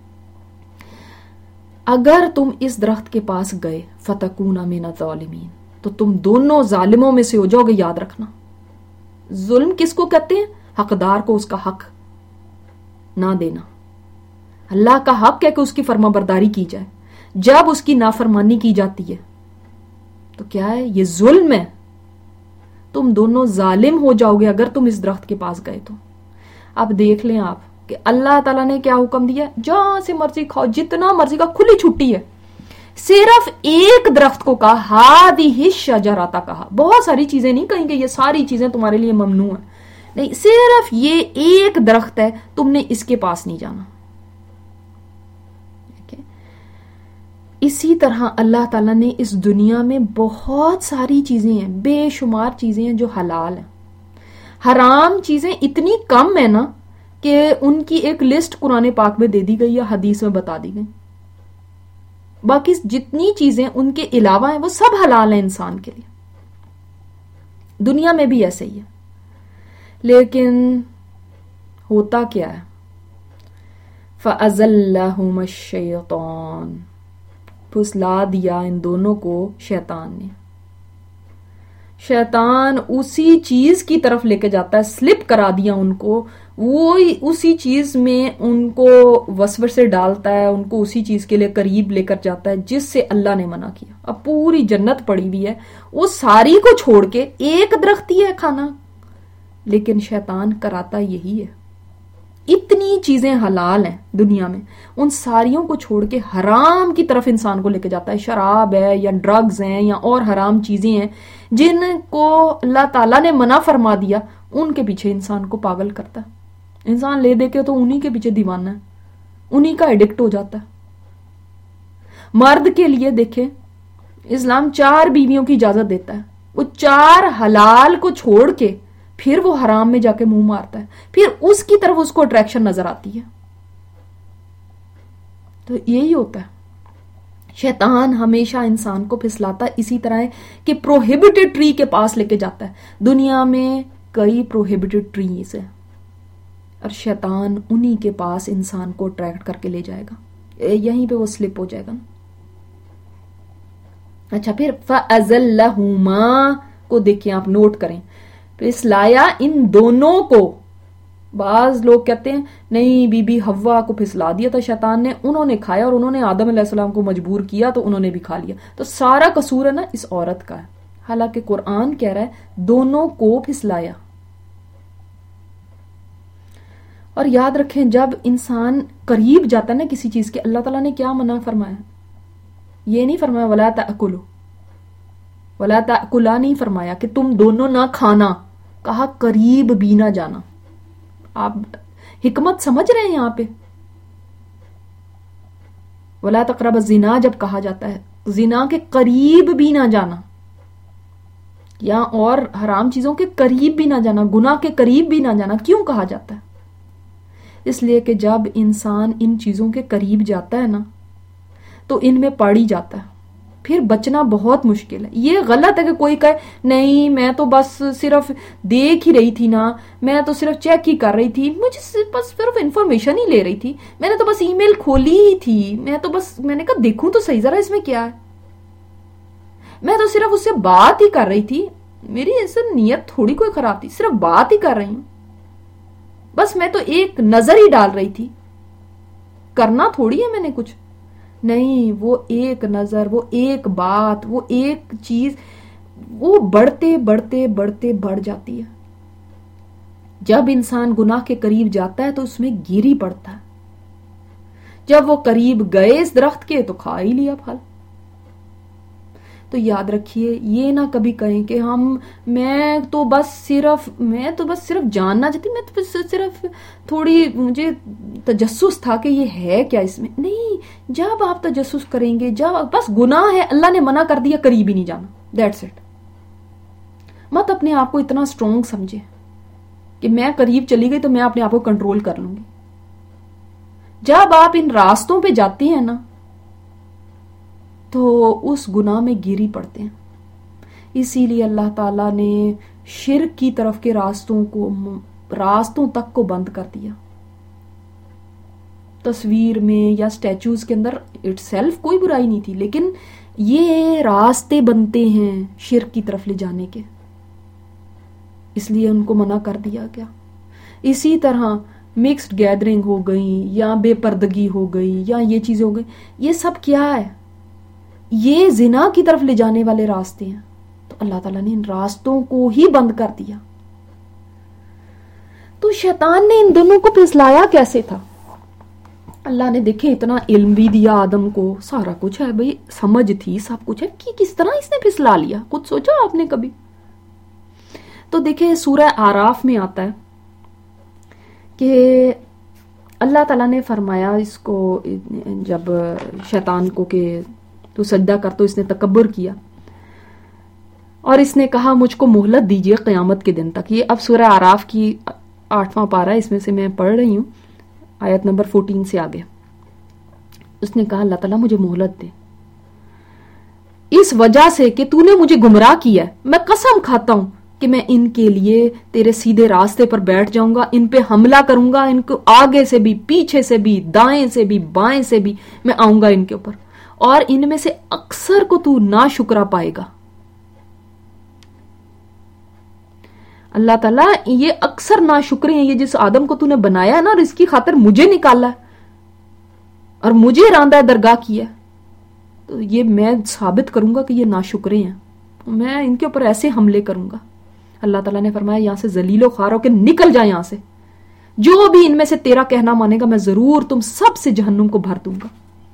اگر تم اس درخت کے پاس گئے، فتکونا من الظالمین، تو تم دونوں ظالموں میں سے ہو جاؤ گے. یاد رکھنا، ظلم کس کو کہتے ہیں؟ حقدار کو اس کا حق نہ دینا. اللہ کا حق ہے کہ اس کی فرما برداری کی جائے. جب اس کی نافرمانی کی جاتی ہے تو کیا ہے؟ یہ ظلم ہے. تم دونوں ظالم ہو جاؤ گے اگر تم اس درخت کے پاس گئے تو. اب دیکھ لیں آپ کہ اللہ تعالیٰ نے کیا حکم دیا، جہاں سے مرضی کھاؤ، جتنا مرضی کا، کھلی چھٹی ہے. صرف ایک درخت کو کہا ہادیہ الشجرۃ، کہا. بہت ساری چیزیں نہیں کہیں گے یہ ساری چیزیں تمہارے لیے ممنوع ہیں، نہیں، صرف یہ ایک درخت ہے، تم نے اس کے پاس نہیں جانا. اسی طرح اللہ تعالیٰ نے اس دنیا میں بہت ساری چیزیں ہیں، بے شمار چیزیں ہیں جو حلال ہیں. حرام چیزیں اتنی کم ہیں نا کہ ان کی ایک لسٹ قرآن پاک میں دے دی گئی یا حدیث میں بتا دی گئی. باقی جتنی چیزیں ان کے علاوہ ہیں وہ سب حلال ہیں انسان کے لیے. دنیا میں بھی ایسے ہی ہے. لیکن ہوتا کیا ہے؟ فَأَزَلَّهُمَ الشَّيْطَانُ، پھسلا دیا ان دونوں کو شیطان نے. شیطان اسی چیز کی طرف لے کے جاتا ہے، سلپ کرا دیا ان کو، وہی اسی چیز میں ان کو وسوسے ڈالتا ہے، ان کو اسی چیز کے لیے قریب لے کر جاتا ہے جس سے اللہ نے منع کیا. اب پوری جنت پڑی ہوئی ہے، وہ ساری کو چھوڑ کے ایک درخت ہی ہے کھانا، لیکن شیطان کراتا یہی ہے. اتنی چیزیں حلال ہیں دنیا میں، ان ساریوں کو چھوڑ کے حرام کی طرف انسان کو لے کے جاتا ہے. شراب ہے یا ڈرگز ہیں یا اور حرام چیزیں ہیں جن کو اللہ تعالیٰ نے منع فرما دیا، ان کے پیچھے انسان کو پاگل کرتا ہے. انسان لے دے کے تو انہی کے پیچھے دیوانہ ہے، انہی کا ایڈکٹ ہو جاتا ہے. مرد کے لیے دیکھیں، اسلام چار بیویوں کی اجازت دیتا ہے، وہ چار حلال کو چھوڑ کے پھر وہ حرام میں جا کے منہ مارتا ہے، پھر اس کی طرف اس کو اٹریکشن نظر آتی ہے. تو یہی ہوتا ہے، شیطان ہمیشہ انسان کو پھسلاتا ہے. اسی طرح ہے کہ پروہیبٹڈ ٹری کے پاس لے کے جاتا ہے. دنیا میں کئی پروہیبٹڈ ٹریز ہیں اور شیطان انہی کے پاس انسان کو اٹریکٹ کر کے لے جائے گا، یہیں پہ وہ سلپ ہو جائے گا. اچھا، پھر فَأَزَلَّهُمَا کو دیکھیں آپ، نوٹ کریں، پھسلایا ان دونوں کو. بعض لوگ کہتے ہیں نہیں، بی بی حوا کو پھسلا دیا تھا شیطان نے، انہوں نے کھایا اور انہوں نے آدم علیہ السلام کو مجبور کیا تو انہوں نے بھی کھا لیا، تو سارا قصور ہے نا اس عورت کا ہے. حالانکہ قرآن کہہ رہا ہے دونوں کو پھسلایا. اور یاد رکھیں جب انسان قریب جاتا ہے نا کسی چیز کے، اللہ تعالیٰ نے کیا منع فرمایا؟ یہ نہیں فرمایا وَلَا تَأْكُلُوا، وَلَا تَأْكُلَا نہیں فرمایا کہ تم دونوں نہ کھانا، کہا قریب بھی نہ جانا. آپ حکمت سمجھ رہے ہیں یہاں پہ؟ وَلَا تَقْرَبُوا الزِّنَا جب کہا جاتا ہے، زنا کے قریب بھی نہ جانا، یا اور حرام چیزوں کے قریب بھی نہ جانا، گناہ کے قریب بھی نہ جانا. کیوں کہا جاتا ہے؟ اس لیے کہ جب انسان ان چیزوں کے قریب جاتا ہے نا تو ان میں پڑ ہی جاتا ہے، پھر بچنا بہت مشکل ہے. یہ غلط ہے کہ کوئی کہے نہیں میں تو بس صرف دیکھ ہی رہی تھی نا، میں تو صرف چیک ہی کر رہی تھی، مجھے بس صرف انفارمیشن ہی لے رہی تھی، میں نے تو بس ای میل کھولی ہی تھی، میں تو بس میں نے کہا دیکھوں تو صحیح ذرا اس میں کیا ہے، میں تو صرف اس سے بات ہی کر رہی تھی، میری ایسے نیت تھوڑی کوئی خراب تھی، صرف بات ہی کر رہی ہوں، بس میں تو ایک نظر ہی ڈال رہی تھی، کرنا تھوڑی ہے میں نے کچھ. نہیں، وہ ایک نظر، وہ ایک بات، وہ ایک چیز، وہ بڑھتے بڑھتے بڑھتے بڑھ جاتی ہے. جب انسان گناہ کے قریب جاتا ہے تو اس میں گر ہی پڑتا ہے. جب وہ قریب گئے اس درخت کے تو کھا ہی لیا پھل. تو یاد رکھیے یہ نہ کبھی کہیں کہ ہم میں تو بس صرف میں تو بس صرف جاننا چاہتی، میں تو صرف تھوڑی مجھے تجسس تھا کہ یہ ہے کیا اس میں. نہیں، جب آپ تجسس کریں گے، جب بس گناہ ہے، اللہ نے منع کر دیا، قریب ہی نہیں جانا، دیٹس اٹ. مت اپنے آپ کو اتنا اسٹرانگ سمجھے کہ میں قریب چلی گئی تو میں اپنے آپ کو کنٹرول کر لوں گی. جب آپ ان راستوں پہ جاتے ہیں نا تو اس گناہ میں گری پڑتے ہیں. اسی لیے اللہ تعالیٰ نے شرک کی طرف کے راستوں کو راستوں تک کو بند کر دیا. تصویر میں یا سٹیچوز کے اندر اٹ سیلف کوئی برائی نہیں تھی، لیکن یہ راستے بنتے ہیں شرک کی طرف لے جانے کے، اس لیے ان کو منع کر دیا گیا. اسی طرح مکسڈ گیدرنگ ہو گئی یا بے پردگی ہو گئی یا یہ چیزیں ہو گئی، یہ سب کیا ہے؟ یہ زنا کی طرف لے جانے والے راستے ہیں. تو اللہ تعالیٰ نے ان راستوں کو ہی بند کر دیا. تو شیطان نے ان دونوں کو پھسلایا کیسے تھا؟ اللہ نے دیکھے اتنا علم بھی دیا آدم کو، سارا کچھ ہے بھئی، سمجھ تھی، سب کچھ ہے، کہ کس طرح اس نے پھسلا لیا. خود سوچا آپ نے کبھی؟ تو دیکھیں سورہ آراف میں آتا ہے کہ اللہ تعالیٰ نے فرمایا اس کو جب شیطان کو کہ تو سجدہ کر، تو اس نے تکبر کیا اور اس نے کہا مجھ کو مہلت دیجئے قیامت کے دن تک. یہ اب سورہ آراف کی آٹھواں پارہ ہے، اس میں سے میں پڑھ رہی ہوں آیت نمبر فورٹین سے آگے. اس نے کہا اللہ تعالیٰ مجھے مہلت دے، اس وجہ سے کہ تو نے مجھے گمراہ کیا ہے. میں قسم کھاتا ہوں کہ میں ان کے لیے تیرے سیدھے راستے پر بیٹھ جاؤں گا، ان پہ حملہ کروں گا، ان کو آگے سے بھی، پیچھے سے بھی، دائیں سے بھی، بائیں سے بھی میں آؤں گا ان کے اوپر، اور ان میں سے اکثر کو تو ناشکرا پائے گا. اللہ تعالیٰ یہ اکثر ناشکرے ہیں، یہ جس آدم کو تو نے بنایا ہے نا اور اس کی خاطر مجھے نکالا ہے اور مجھے راندہ درگاہ کیا ہے، تو یہ میں ثابت کروں گا کہ یہ ناشکرے ہیں، میں ان کے اوپر ایسے حملے کروں گا. اللہ تعالیٰ نے فرمایا یہاں سے ذلیل و خوار ہو کے نکل جائے یہاں سے، جو بھی ان میں سے تیرا کہنا مانے گا میں ضرور تم سب سے جہنم کو بھر دوں گا.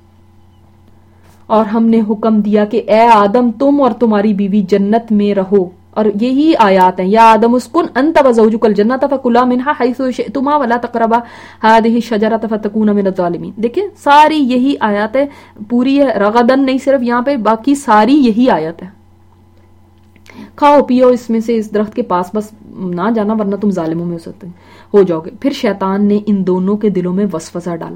اور ہم نے حکم دیا کہ اے آدم تم اور تمہاری بیوی جنت میں رہو، اور یہی آیات ہیں یا آدم اسکن انت وزوجک الجنۃ فکلا منہا حیث شئتما ولا تقربا ہذہ الشجرۃ فتکونا من الظالمین. دیکھیں ساری یہی آیات ہے، پوری ہے، رغدن نہیں صرف یہاں پہ، باقی ساری یہی آیت ہے. کھاؤ پیو اس میں سے، اس درخت کے پاس بس نہ جانا ورنہ تم ظالموں میں ہو جاؤ گے. پھر شیطان نے ان دونوں کے دلوں میں وسوسہ ڈالا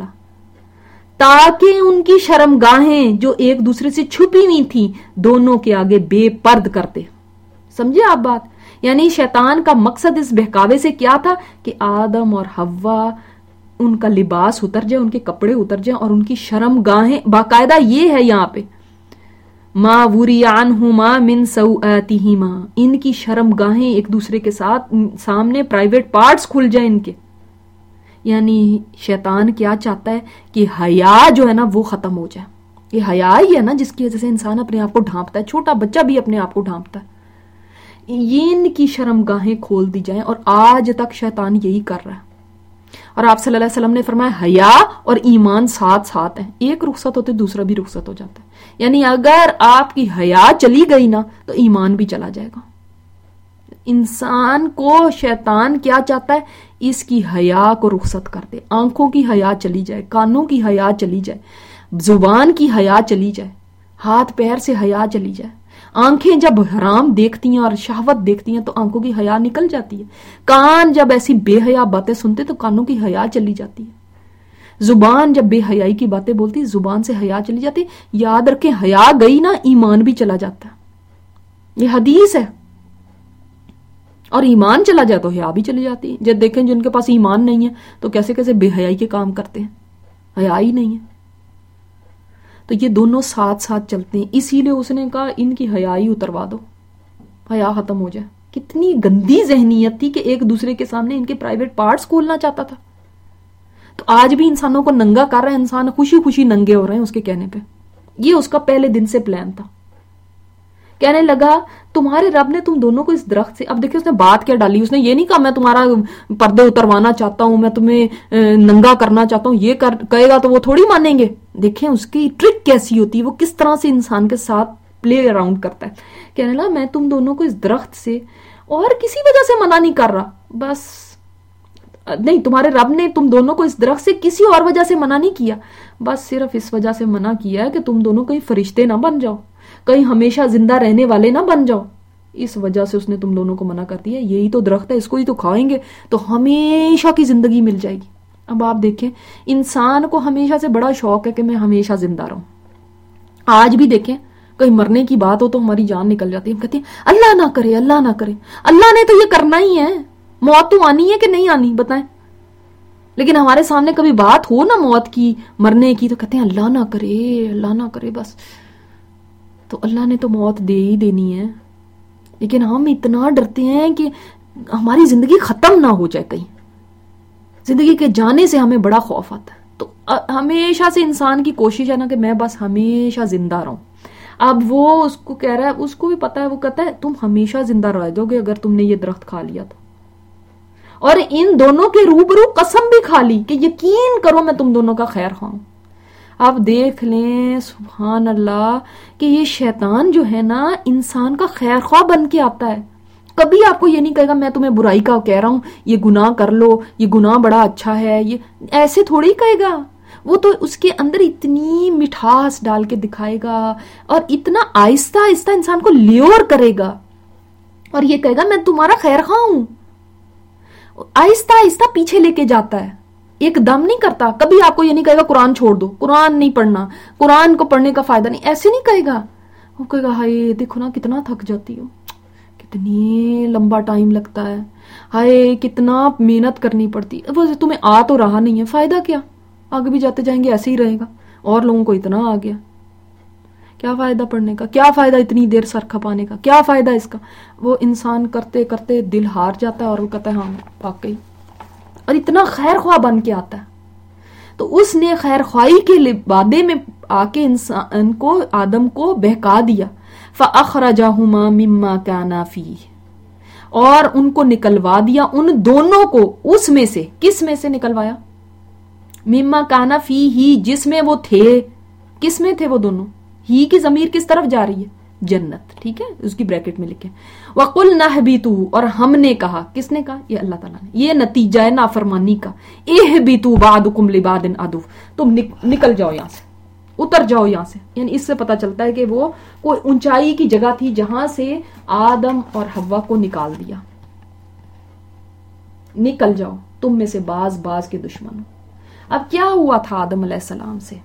تاکہ ان کی شرمگاہیں جو ایک دوسرے سے چھپی ہوئی تھیں دونوں کے آگے بے پرد کرتے. سمجھے آپ بات؟ یعنی شیطان کا مقصد اس بہکاوے سے کیا تھا کہ آدم اور حوا ان کا لباس اتر جائے، ان کے کپڑے اتر جائیں، اور ان کی شرمگاہیں، باقاعدہ یہ ہے یہاں پہ ما وری عنہما من سوآتہما، ان کی شرمگاہیں ایک دوسرے کے ساتھ سامنے پرائیویٹ پارٹس کھل جائیں ان کے. یعنی شیطان کیا چاہتا ہے کہ حیا جو ہے نا وہ ختم ہو جائے. یہ حیا ہی ہے نا جس کی وجہ سے انسان اپنے آپ کو ڈھانپتا ہے، چھوٹا بچہ بھی اپنے آپ کو ڈھانپتا ہے. یہ ان کی شرمگاہیں کھول دی جائیں، اور آج تک شیطان یہی کر رہا ہے. اور آپ صلی اللہ علیہ وسلم نے فرمایا حیا اور ایمان ساتھ ساتھ ہیں، ایک رخصت ہوتے دوسرا بھی رخصت ہو جاتا ہے. یعنی اگر آپ کی حیا چلی گئی نا تو ایمان بھی چلا جائے گا. انسان کو شیطان کیا چاہتا ہے؟ اس کی حیا کو رخصت کر دے، آنکھوں کی حیا چلی جائے، کانوں کی حیا چلی جائے، زبان کی حیا چلی جائے، ہاتھ پیر سے حیا چلی جائے. آنکھیں جب حرام دیکھتی ہیں اور شہوت دیکھتی ہیں تو آنکھوں کی حیا نکل جاتی ہے. کان جب ایسی بے حیا باتیں سنتے تو کانوں کی حیا چلی جاتی ہے. زبان جب بے حیائی کی باتیں بولتی زبان سے حیا چلی جاتی. یاد رکھیں حیا گئی نا ایمان بھی چلا جاتا ہے، یہ حدیث ہے. اور ایمان چلا جائے تو حیا بھی چلی جاتی ہے. جب دیکھیں جن کے پاس ایمان نہیں ہے تو کیسے کیسے بے حیائی کے کام کرتے ہیں، حیا ہی نہیں ہے. تو یہ دونوں ساتھ ساتھ چلتے ہیں، اسی لیے اس نے کہا ان کی حیائی اتروا دو، حیا ختم ہو جائے. کتنی گندی ذہنیت تھی کہ ایک دوسرے کے سامنے ان کے پرائیویٹ پارٹس کھولنا چاہتا تھا. تو آج بھی انسانوں کو ننگا کر رہا ہے، انسان خوشی خوشی ننگے ہو رہے ہیں اس کے کہنے پہ. یہ اس کا پہلے دن سے پلان تھا. کہنے لگا تمہارے رب نے تم دونوں کو اس درخت سے، اب دیکھیں اس نے بات کیا ڈالی. اس نے یہ نہیں کہا میں تمہارا پردے اتروانا چاہتا ہوں، میں تمہیں ننگا کرنا چاہتا ہوں، یہ کہے گا تو وہ تھوڑی مانیں گے. دیکھیں اس کی ٹرک کیسی ہوتی ہے، وہ کس طرح سے انسان کے ساتھ پلے اراؤنڈ کرتا ہے. کہنے لگا میں تم دونوں کو اس درخت سے اور کسی وجہ سے منع نہیں کر رہا، بس نہیں، تمہارے رب نے تم دونوں کو اس درخت سے کسی اور وجہ سے منع نہیں کیا، بس صرف اس وجہ سے منع کیا ہے کہ تم دونوں کہیں فرشتے نہ بن جاؤ، کہیں ہمیشہ زندہ رہنے والے نہ بن جاؤ. اس وجہ سے اس نے تم دونوں کو منع کر دیا. یہی تو درخت ہے، اس کو ہی تو کھائیں گے تو ہمیشہ کی زندگی مل جائے گی. اب آپ دیکھیں انسان کو ہمیشہ سے بڑا شوق ہے کہ میں ہمیشہ زندہ رہوں. آج بھی دیکھیں کہیں مرنے کی بات ہو تو ہماری جان نکل جاتی ہے، ہم کہتے ہیں اللہ نہ کرے، اللہ نہ کرے. اللہ نے تو یہ کرنا ہی ہے، موت تو آنی ہے کہ نہیں آنی بتائیں. لیکن ہمارے سامنے کبھی بات ہو نا موت کی، مرنے کی، تو کہتے ہیں اللہ نہ کرے، اللہ نہ کرے بس. تو اللہ نے تو موت دے ہی دینی ہے، لیکن ہم اتنا ڈرتے ہیں کہ ہماری زندگی ختم نہ ہو جائے. کہیں زندگی کے جانے سے ہمیں بڑا خوف آتا ہے. تو ہمیشہ سے انسان کی کوشش ہے نا کہ میں بس ہمیشہ زندہ رہوں، اب وہ اس کو کہہ رہا ہے، اس کو بھی پتا ہے، وہ کہتا ہے تم ہمیشہ زندہ رہ جاؤ گے اگر تم نے یہ درخت کھا لیا تو، اور ان دونوں کے روبرو قسم بھی کھا لی کہ یقین کرو میں تم دونوں کا خیر خواہ ہوں۔ اب دیکھ لیں سبحان اللہ کہ یہ شیطان جو ہے نا انسان کا خیر خواہ بن کے آتا ہے، کبھی آپ کو یہ نہیں کہے گا میں تمہیں برائی کا کہہ رہا ہوں یہ گناہ کر لو، یہ گناہ بڑا اچھا ہے، یہ ایسے تھوڑی کہے گا۔ وہ تو اس کے اندر اتنی مٹھاس ڈال کے دکھائے گا اور اتنا آہستہ آہستہ انسان کو لیور کرے گا اور یہ کہے گا میں تمہارا خیر خواہ ہوں، آہستہ آہستہ پیچھے لے کے جاتا ہے، ایک دم نہیں کرتا۔ کبھی آپ کو یہ نہیں کہے گا قرآن چھوڑ دو، قرآن نہیں پڑھنا، قرآن کو پڑھنے کا فائدہ نہیں، ایسے نہیں کہے گا۔ وہ کہے گا ہائے دیکھو نا کتنا تھک جاتی ہو، کتنی لمبا ٹائم لگتا ہے، ہائے کتنا محنت کرنی پڑتی ہے، وہ تمہیں آ تو رہا نہیں ہے، فائدہ کیا، آگے بھی جاتے جائیں گے ایسے ہی رہے گا، اور لوگوں کو اتنا آ گیا، کیا فائدہ پڑھنے کا، کیا فائدہ اتنی دیر سر کھپانے کا، کیا فائدہ اس کا۔ وہ انسان کرتے کرتے دل ہار جاتا ہے اور وہ کہتا ہے ہاں واقعی، اور اتنا خیر خواہ بن کے آتا ہے۔ تو اس نے خیر خواہی کے وعدے میں آ کے انسان کو، آدم کو بہکا دیا، فَأَخْرَجَهُمَا مِمَّا كَانَا فِيهِ، اور ان کو نکلوا دیا ان دونوں کو اس میں سے، کس میں سے نکلوایا؟ مما کانا فی ہی، جس میں وہ تھے، کس میں تھے وہ دونوں، ہی کی ضمیر کس طرف جا رہی ہے؟ جنت، ٹھیک ہے، اس کی بریکٹ میں لکھیں وَقُلْنَا اهْبِطُوا، اور ہم نے کہا، کس نے کہا؟ یہ اللہ تعالیٰ نے، یہ نتیجہ ہے نافرمانی کا، اهْبِطُوا بَعْضُكُمْ لِبَعْضٍ عَدُوٌّ، تم نکل جاؤ یہاں سے، اتر جاؤ یہاں سے۔ یعنی اس سے پتا چلتا ہے کہ وہ کوئی اونچائی کی جگہ تھی جہاں سے آدم اور حوا کو نکال دیا، نکل جاؤ تم میں سے باز باز کے دشمن ہو۔ اب کیا ہوا تھا آدم علیہ السلام سے؟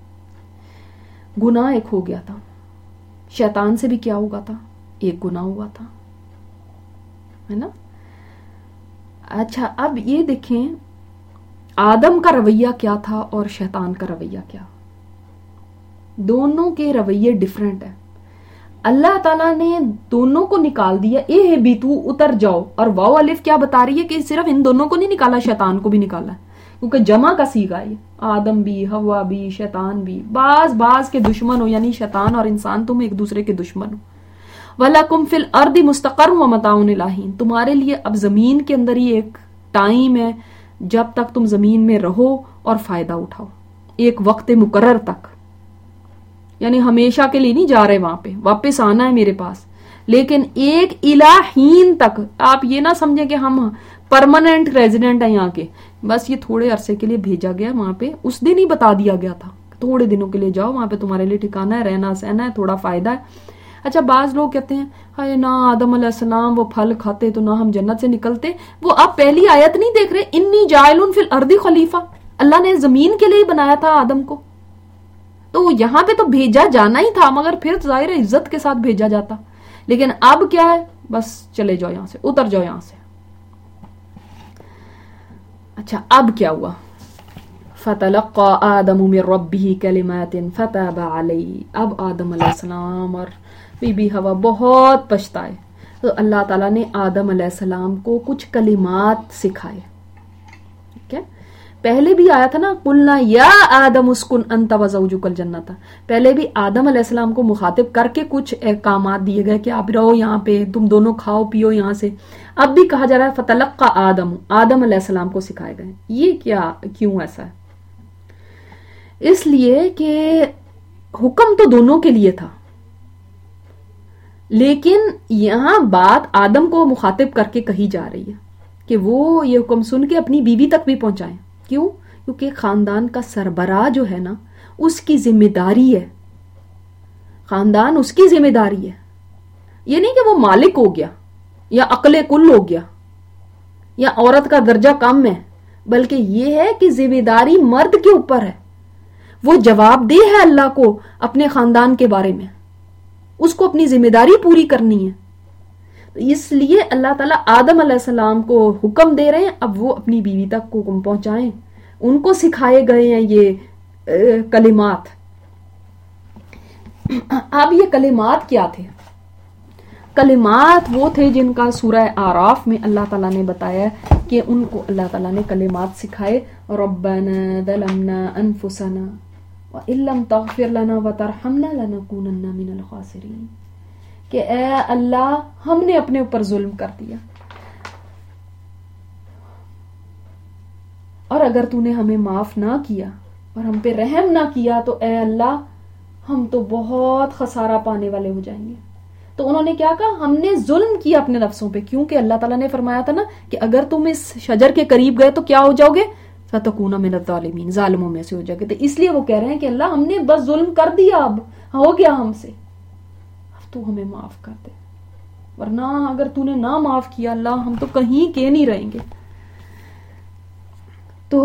گناہ ایک ہو گیا تھا، شیطان سے بھی کیا ہوا تھا؟ ایک گناہ ہوا تھا، ہے نا؟ اچھا اب یہ دیکھیں آدم کا رویہ کیا تھا اور شیطان کا رویہ کیا، دونوں کے رویے ڈیفرنٹ ہیں۔ اللہ تعالیٰ نے دونوں کو نکال دیا، اے بیتو اتر جاؤ، اور واو الف کیا بتا رہی ہے کہ صرف ان دونوں کو نہیں نکالا، شیطان کو بھی نکالا ہے، کیونکہ جمع کا صیغہ ہے، آدم بھی، حوا بھی، شیطان بھی، باز باز کے دشمن ہو، یعنی شیطان اور انسان تم ایک دوسرے کے دشمن ہو۔ وَلَكُمْ فِي الْأَرْضِ مُسْتَقَرٌّ وَمَتَاعٌ إِلَىٰ حِينٍ، تمہارے لیے اب زمین کے اندر ہی ایک ٹائم ہے جب تک تم زمین میں رہو اور فائدہ اٹھاؤ، ایک وقت مقرر تک، یعنی ہمیشہ کے لیے نہیں جا رہے وہاں پہ، واپس آنا ہے میرے پاس، لیکن ایک الہ حین تک۔ آپ یہ نہ سمجھیں کہ ہم پرماننٹ ریزیڈنٹ ہیں یہاں کے، بس یہ تھوڑے عرصے کے لیے بھیجا گیا وہاں پہ، اس دن ہی بتا دیا گیا تھا تھوڑے دنوں کے لیے جاؤ، وہاں پہ تمہارے لیے ٹھکانا ہے، رہنا سہنا ہے، تھوڑا فائدہ ہے۔ اچھا بعض لوگ کہتے ہیں ہائے نہ آدم علیہ السلام وہ پھل کھاتے تو نہ ہم جنت سے نکلتے، وہ آپ پہلی آیت نہیں دیکھ رہے، انی جاعل فی الارض خلیفہ، اللہ نے زمین کے لیے بنایا تھا آدم کو، تو یہاں پہ تو بھیجا جانا ہی تھا، مگر پھر ظاہر عزت کے ساتھ بھیجا جاتا، لیکن اب کیا ہے، بس چلے جاؤ یہاں سے، اتر جاؤ یہاں سے۔ اچھا اب کیا ہوا؟ فَتَلَقَّى آدَمُ مِن رَبِّهِ كَلِمَاتٍ فَتَابَ عَلَيْهِ، اب آدم علیہ السلام اور بی بی حوا بہت پچھتائے، تو اللہ تعالیٰ نے آدم علیہ السلام کو کچھ کلمات سکھائے، ٹھیک ہے؟ پہلے بھی آیا تھا نا، قُلْنَا يَا آدَمُ اسْكُنْ أَنْتَ وَزَوْجُكَ الْجَنَّةَ، پہلے بھی آدم علیہ السلام کو مخاطب کر کے کچھ احکامات دیے گئے کہ آپ رہو یہاں پہ، تم دونوں کھاؤ پیو یہاں سے۔ اب بھی کہا جا رہا ہے فَتَلَقَّى آدَمُ، آدم علیہ السلام کو سکھائے گئے۔ یہ کیا، کیوں ایسا ہے؟ اس لیے کہ حکم تو دونوں کے لیے تھا، لیکن یہاں بات آدم کو مخاطب کر کے کہی جا رہی ہے کہ وہ یہ حکم سن کے اپنی بیوی تک بھی پہنچائیں۔ کیوں؟ کیونکہ خاندان کا سربراہ جو ہے نا، اس کی ذمہ داری ہے، خاندان اس کی ذمہ داری ہے، یہ نہیں کہ وہ مالک ہو گیا یا عقل کل ہو گیا یا عورت کا درجہ کم ہے، بلکہ یہ ہے کہ ذمہ داری مرد کے اوپر ہے، وہ جواب دہ ہے اللہ کو اپنے خاندان کے بارے میں، اس کو اپنی ذمہ داری پوری کرنی ہے۔ اس لیے اللہ تعالیٰ آدم علیہ السلام کو حکم دے رہے ہیں اب وہ اپنی بیوی تک کو حکم پہنچائیں، ان کو سکھائے گئے ہیں یہ کلمات۔ اب یہ کلمات کیا تھے؟ کلمات وہ تھے جن کا سورہ اعراف میں اللہ تعالیٰ نے بتایا کہ ان کو اللہ تعالیٰ نے کلمات سکھائے، ربنا ظلمنا انفسنا، وَإِن لَّمْ تَغْفِرْ لَنَا وَتَرْحَمْنَا لَنَكُونَنَّ مِنَ الْخَاسِرِينَ، کہ اے اللہ ہم نے اپنے اوپر ظلم کر دیا، اور اگر تو نے ہمیں معاف نہ کیا اور ہم پہ رحم نہ کیا تو اے اللہ ہم تو بہت خسارہ پانے والے ہو جائیں گے۔ تو انہوں نے کیا کہا؟ ہم نے ظلم کیا اپنے نفسوں پہ، کیونکہ اللہ تعالیٰ نے فرمایا تھا نا کہ اگر تم اس شجر کے قریب گئے تو کیا ہو جاؤ گے؟ فَتَكُونَ مِنَ الظَّالِمِينَ، ظالموں میں سے ہو جائے گے۔ تو اس لیے وہ کہہ رہے ہیں کہ اللہ ہم نے بس ظلم کر دیا، اب ہو گیا ہم سے، اب تو ہمیں معاف کر دے، ورنہ اگر تو نے نہ معاف کیا اللہ ہم تو کہیں کے نہیں رہیں گے۔ تو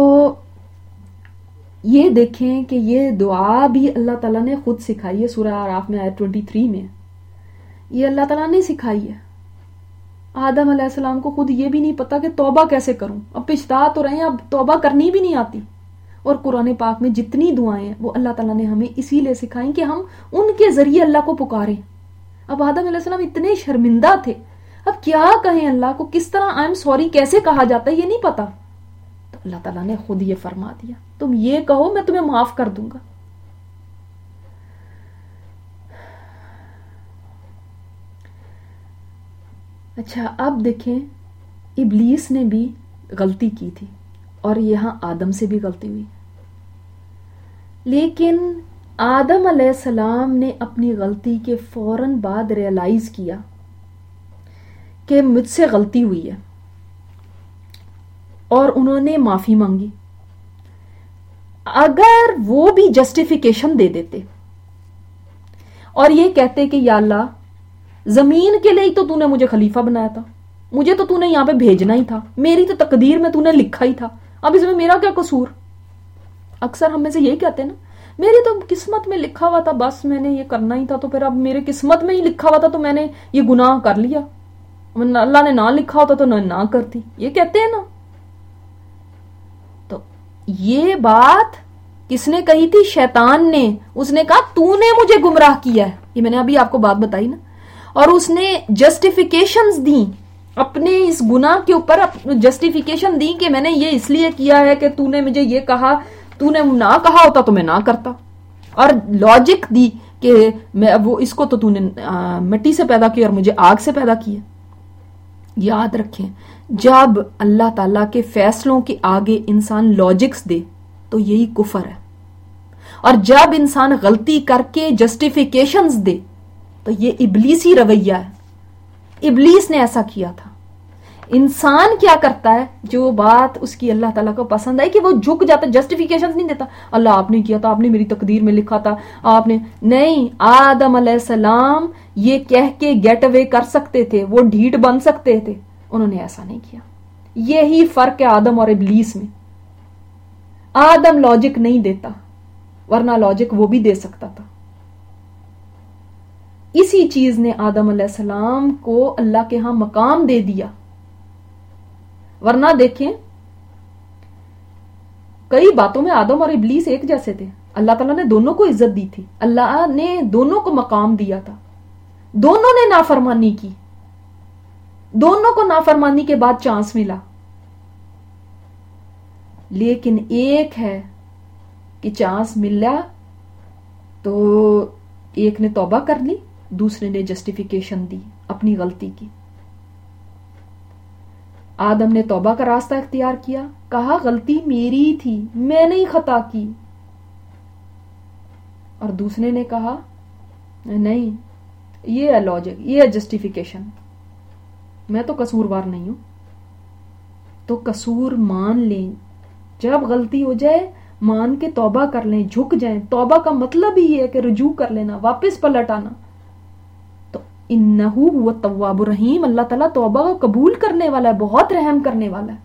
یہ دیکھیں کہ یہ دعا بھی اللہ تعالیٰ نے خود سکھائی ہے، سورہ اعراف میں آیت تیئیس میں، یہ اللہ تعالیٰ نے سکھائی ہے۔ آدم علیہ السلام کو خود یہ بھی نہیں پتا کہ توبہ کیسے کروں، اب پچھتا تو رہے ہیں، اب توبہ کرنی بھی نہیں آتی۔ اور قرآن پاک میں جتنی دعائیں ہیں وہ اللہ تعالیٰ نے ہمیں اسی لیے سکھائیں کہ ہم ان کے ذریعے اللہ کو پکاریں۔ اب آدم علیہ السلام اتنے شرمندہ تھے، اب کیا کہیں اللہ کو، کس طرح آئی ایم سوری کیسے کہا جاتا ہے یہ نہیں پتا، تو اللہ تعالیٰ نے خود یہ فرما دیا تم یہ کہو میں تمہیں معاف کر دوں گا۔ اچھا اب دیکھیں ابلیس نے بھی غلطی کی تھی اور یہاں آدم سے بھی غلطی ہوئی، لیکن آدم علیہ السلام نے اپنی غلطی کے فوراً بعد ریئلائز کیا کہ مجھ سے غلطی ہوئی ہے، اور انہوں نے معافی مانگی۔ اگر وہ بھی جسٹیفیکیشن دے دیتے اور یہ کہتے کہ یا اللہ زمین کے لیے تو تو نے مجھے خلیفہ بنایا تھا، مجھے تو تو نے یہاں پہ بھیجنا ہی تھا، میری تو تقدیر میں تو نے لکھا ہی تھا، اب اس میں میرا کیا قصور؟ اکثر ہم میں سے یہی کہتے ہیں نا، میری تو قسمت میں لکھا ہوا تھا، بس میں نے یہ کرنا ہی تھا، تو پھر اب میرے قسمت میں ہی لکھا ہوا تھا تو میں نے یہ گناہ کر لیا، اللہ نے نہ لکھا ہوتا تو میں نہ کرتی، یہ کہتے ہیں نا۔ تو یہ بات کس نے کہی تھی؟ شیطان نے۔ اس نے کہا تو نے مجھے گمراہ کیا ہے، یہ میں نے ابھی آپ کو بات بتائی نا، اور اس نے جسٹیفیکیشنز دی اپنے اس گناہ کے اوپر، جسٹیفیکیشن دی کہ میں نے یہ اس لیے کیا ہے کہ تو نے مجھے یہ کہا، تو نے نہ کہا ہوتا تو میں نہ کرتا، اور لاجک دی کہ میں وہ اس کو تو تو نے مٹی سے پیدا کیا اور مجھے آگ سے پیدا کیا۔ یاد رکھیں جب اللہ تعالیٰ کے فیصلوں کے آگے انسان لاجکس دے تو یہی کفر ہے، اور جب انسان غلطی کر کے جسٹیفیکیشنز دے تو یہ ابلیسی رویہ ہے۔ ابلیس نے ایسا کیا تھا۔ انسان کیا کرتا ہے؟ جو بات اس کی اللہ تعالیٰ کو پسند آئی کہ وہ جھک جاتا ہے، جسٹیفیکیشن نہیں دیتا، اللہ آپ نے کیا تھا، آپ نے میری تقدیر میں لکھا تھا، آپ نے نہیں۔ آدم علیہ السلام یہ کہہ کے گیٹ اوے کر سکتے تھے، وہ ڈھیٹ بن سکتے تھے، انہوں نے ایسا نہیں کیا۔ یہی فرق ہے آدم اور ابلیس میں۔ آدم لاجک نہیں دیتا، ورنہ لاجک وہ بھی دے سکتا تھا۔ اسی چیز نے آدم علیہ السلام کو اللہ کے ہاں مقام دے دیا، ورنہ دیکھیں کئی باتوں میں آدم اور ابلیس ایک جیسے تھے، اللہ تعالیٰ نے دونوں کو عزت دی تھی، اللہ نے دونوں کو مقام دیا تھا، دونوں نے نافرمانی کی، دونوں کو نافرمانی کے بعد چانس ملا، لیکن ایک ہے کہ چانس ملا تو ایک نے توبہ کر لی، دوسرے نے جسٹیفیکیشن دی اپنی غلطی کی۔ آدم نے توبہ کا راستہ اختیار کیا، کہا غلطی میری تھی، میں نے ہی خطا کی، اور دوسرے نے کہا نہیں یہ ہے لاجک، یہ ہے جسٹیفیکیشن، میں تو قصوروار نہیں ہوں۔ تو قصور مان لیں، جب غلطی ہو جائے مان کے توبہ کر لیں، جھک جائیں۔ توبہ کا مطلب ہی ہے کہ رجوع کر لینا، واپس پلٹ آنا۔ تو انہو هو التواب الرحیم، اللہ تعالیٰ توبہ کو قبول کرنے والا ہے، بہت رحم کرنے والا ہے۔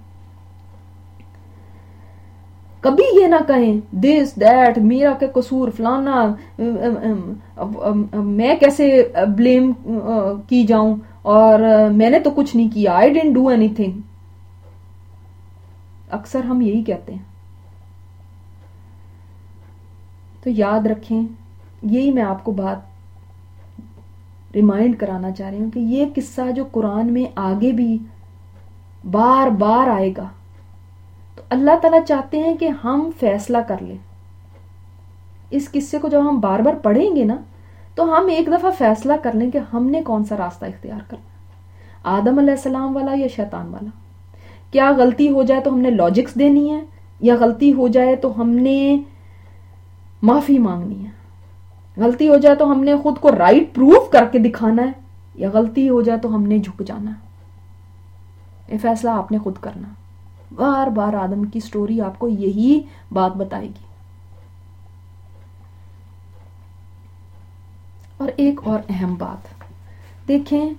کبھی یہ نہ کہیں دس دیٹ میرا کیا قصور، فلانا میں کیسے بلیم کی جاؤں، اور میں نے تو کچھ نہیں کیا، I didn't do anything. اکثر ہم یہی کہتے ہیں۔ تو یاد رکھیں، یہی میں آپ کو بات ریمائنڈ کرانا چاہ رہی ہوں کہ یہ قصہ جو قرآن میں آگے بھی بار بار آئے گا، تو اللہ تعالیٰ چاہتے ہیں کہ ہم فیصلہ کر لیں اس قصے کو جب ہم بار بار پڑھیں گے نا تو ہم ایک دفعہ فیصلہ کر لیں کہ ہم نے کون سا راستہ اختیار کرنا، آدم علیہ السلام والا یا شیطان والا. کیا غلطی ہو جائے تو ہم نے لاجکس دینی ہے، یا غلطی ہو جائے تو ہم نے معافی مانگنی ہے، غلطی ہو جائے تو ہم نے خود کو رائٹ پروف کر کے دکھانا ہے، یا غلطی ہو جائے تو ہم نے جھک جانا ہے. یہ فیصلہ آپ نے خود کرنا. بار بار آدم کی سٹوری آپ کو یہی بات بتائے گی. اور ایک اور اہم بات دیکھیں،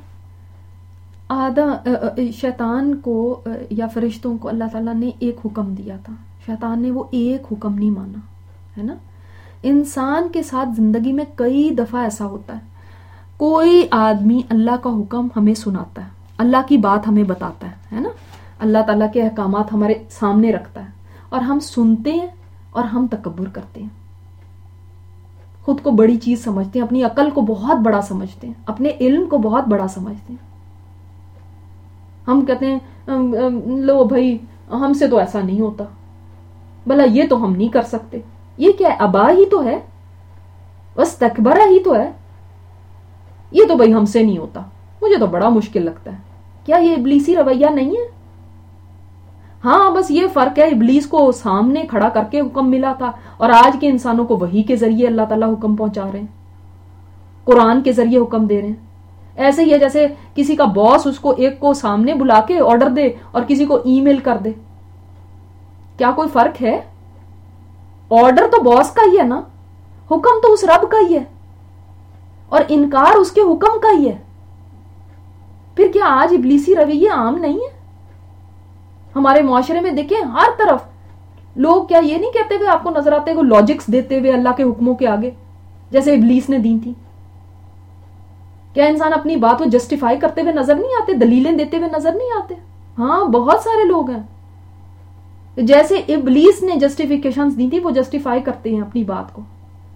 آدم شیطان کو یا فرشتوں کو اللہ تعالیٰ نے ایک حکم دیا تھا، شیطان نے وہ ایک حکم نہیں مانا، ہے نا. انسان کے ساتھ زندگی میں کئی دفعہ ایسا ہوتا ہے، کوئی آدمی اللہ کا حکم ہمیں سناتا ہے، اللہ کی بات ہمیں بتاتا ہے ہے نا، اللہ تعالیٰ کے احکامات ہمارے سامنے رکھتا ہے، اور ہم سنتے ہیں اور ہم تکبر کرتے ہیں، خود کو بڑی چیز سمجھتے ہیں، اپنی عقل کو بہت بڑا سمجھتے ہیں، اپنے علم کو بہت بڑا سمجھتے ہیں. ہم کہتے ہیں لو بھائی ہم سے تو ایسا نہیں ہوتا، بھلا یہ تو ہم نہیں کر سکتے، یہ کیا ہے، ابا ہی تو ہے، بس تکبرہ ہی تو ہے، یہ تو بھائی ہم سے نہیں ہوتا، مجھے تو بڑا مشکل لگتا ہے. کیا یہ ابلیسی رویہ نہیں ہے؟ ہاں بس یہ فرق ہے، ابلیس کو سامنے کھڑا کر کے حکم ملا تھا، اور آج کے انسانوں کو وحی کے ذریعے اللہ تعالیٰ حکم پہنچا رہے ہیں، قرآن کے ذریعے حکم دے رہے ہیں. ایسے ہی ہے جیسے کسی کا باس اس کو ایک کو سامنے بلا کے آرڈر دے اور کسی کو ای میل کر دے. کیا کوئی فرق ہے؟ آرڈر تو باس کا ہی ہے نا، حکم تو اس رب کا ہی ہے، اور انکار اس کے حکم کا ہی ہے. پھر کیا آج ابلیسی رویے عام نہیں ہے؟ ہمارے معاشرے میں دیکھیں ہر طرف لوگ کیا یہ نہیں کہتے ہوئے آپ کو نظر آتے ہیں لاجکس دیتے ہوئے اللہ کے حکموں کے آگے جیسے ابلیس نے دی تھی؟ کیا انسان اپنی بات کو جسٹیفائی کرتے ہوئے نظر نہیں آتے، دلیلیں دیتے ہوئے نظر نہیں آتے؟ ہاں بہت سارے لوگ ہیں جیسے ابلیس نے جسٹیفیکیشنز دی تھی وہ جسٹیفائی کرتے ہیں اپنی بات کو.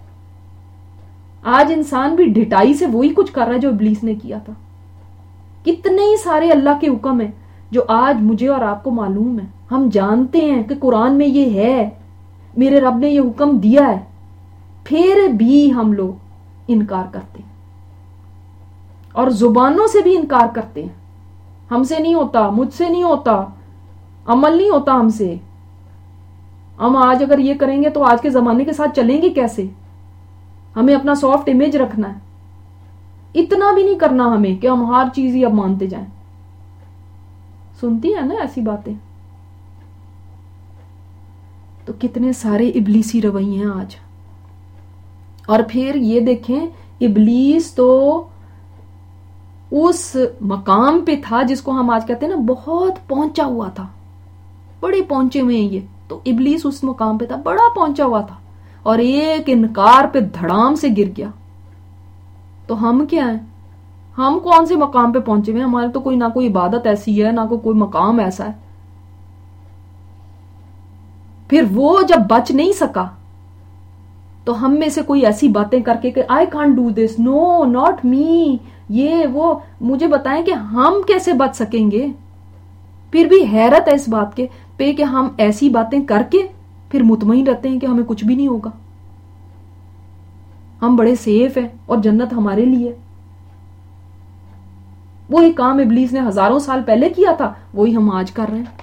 آج انسان بھی ڈھٹائی سے وہی کچھ کر رہا ہے جو ابلیس نے کیا تھا. کتنے ہی سارے اللہ کے حکم ہیں جو آج مجھے اور آپ کو معلوم ہے، ہم جانتے ہیں کہ قرآن میں یہ ہے، میرے رب نے یہ حکم دیا ہے، پھر بھی ہم لوگ انکار کرتے ہیں اور زبانوں سے بھی انکار کرتے ہیں. ہم سے نہیں ہوتا، مجھ سے نہیں ہوتا، عمل نہیں ہوتا ہم سے. ہم آج اگر یہ کریں گے تو آج کے زمانے کے ساتھ چلیں گے کیسے؟ ہمیں اپنا سافٹ امیج رکھنا ہے، اتنا بھی نہیں کرنا ہمیں کہ ہم ہر چیز ہی اب مانتے جائیں. سنتی ہیں نا ایسی باتیں؟ تو کتنے سارے ابلیسی رویے ہیں آج. اور پھر یہ دیکھیں ابلیس تو اس مقام پہ تھا جس کو ہم آج کہتے ہیں نا بہت پہنچا ہوا تھا، بڑے پہنچے ہوئے ہیں یہ تو ابلیس اس مقام پہ تھا، بڑا پہنچا ہوا تھا، اور ایک انکار پہ دھڑام سے گر گیا. تو ہم کیا ہیں؟ ہم کون سے مقام پہ پہنچے ہوئے ہیں؟ ہمارے تو کوئی نہ کوئی عبادت ایسی ہے، نہ کوئی کوئی مقام ایسا ہے. پھر وہ جب بچ نہیں سکا تو ہم میں سے کوئی ایسی باتیں کر کے کہ I can't do this, no not me, یہ وہ، مجھے بتائیں کہ ہم کیسے بچ سکیں گے؟ پھر بھی حیرت ہے اس بات کے پہ کہ ہم ایسی باتیں کر کے پھر مطمئن رہتے ہیں کہ ہمیں کچھ بھی نہیں ہوگا، ہم بڑے سیف ہیں اور جنت ہمارے لیے. وہی کام ابلیس نے ہزاروں سال پہلے کیا تھا، وہی ہم آج کر رہے ہیں.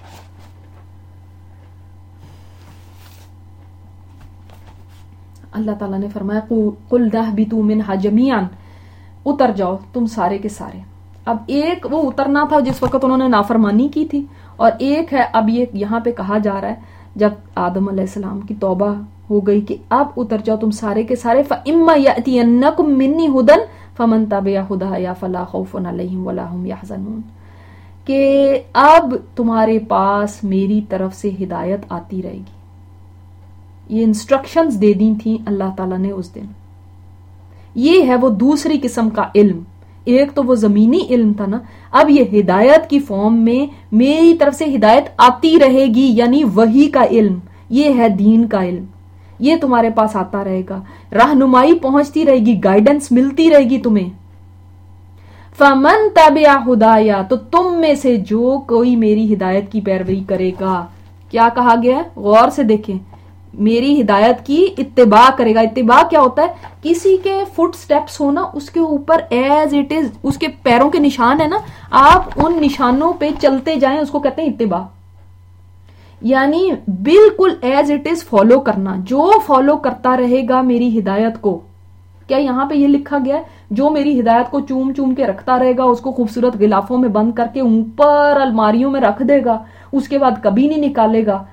اللہ تعالیٰ نے فرمایا قُلْ اهْبِطُوا مِنْهَا جَمِيعًا، اتر جاؤ تم سارے کے سارے. اب ایک وہ اترنا تھا جس وقت انہوں نے نافرمانی کی تھی، اور ایک ہے اب یہ یہاں پہ کہا جا رہا ہے جب آدم علیہ السلام کی توبہ ہو گئی کہ اب اتر جاؤ تم سارے کے سارے. فَإِمَّا يَأْتِيَنَّكُم مِّنِّي هُدًى فَمَن تَبِعَ هُدَايَ فَلَا خَوْفٌ عَلَيْهِمْ وَلَا هُمْ يَحْزَنُونَ، کہ اب تمہارے پاس میری طرف سے ہدایت آتی رہے گی. یہ انسٹرکشنز دے دی تھیں اللہ تعالیٰ نے اس دن. یہ ہے وہ دوسری قسم کا علم. ایک تو وہ زمینی علم تھا نا، اب یہ ہدایت کی فارم میں میری طرف سے ہدایت آتی رہے گی، یعنی وحی کا علم. یہ ہے دین کا علم، یہ تمہارے پاس آتا رہے گا، رہنمائی پہنچتی رہے گی، گائیڈنس ملتی رہے گی تمہیں. فَمَن تَبِعَ هُدَايَ، تو تم میں سے جو کوئی میری ہدایت کی پیروی کرے گا. کیا کہا گیا ہے؟ غور سے دیکھیں، میری ہدایت کی اتباع کرے گا. اتباع کیا ہوتا ہے؟ کسی کے فٹ سٹیپس ہونا, اس کے اوپر ایز اٹ از اس کے پیروں کے نشان ہے نا, آپ ان نشانوں پہ چلتے جائیں, اس کو کہتے ہیں اتباع. یعنی بالکل ایز اٹ از فالو کرنا. جو فالو کرتا رہے گا میری ہدایت کو, کیا یہاں پہ یہ لکھا گیا ہے جو میری ہدایت کو چوم چوم کے رکھتا رہے گا, اس کو خوبصورت غلافوں میں بند کر کے اوپر الماریوں میں رکھ دے گا, اس کے بعد کبھی نہیں نکالے گا,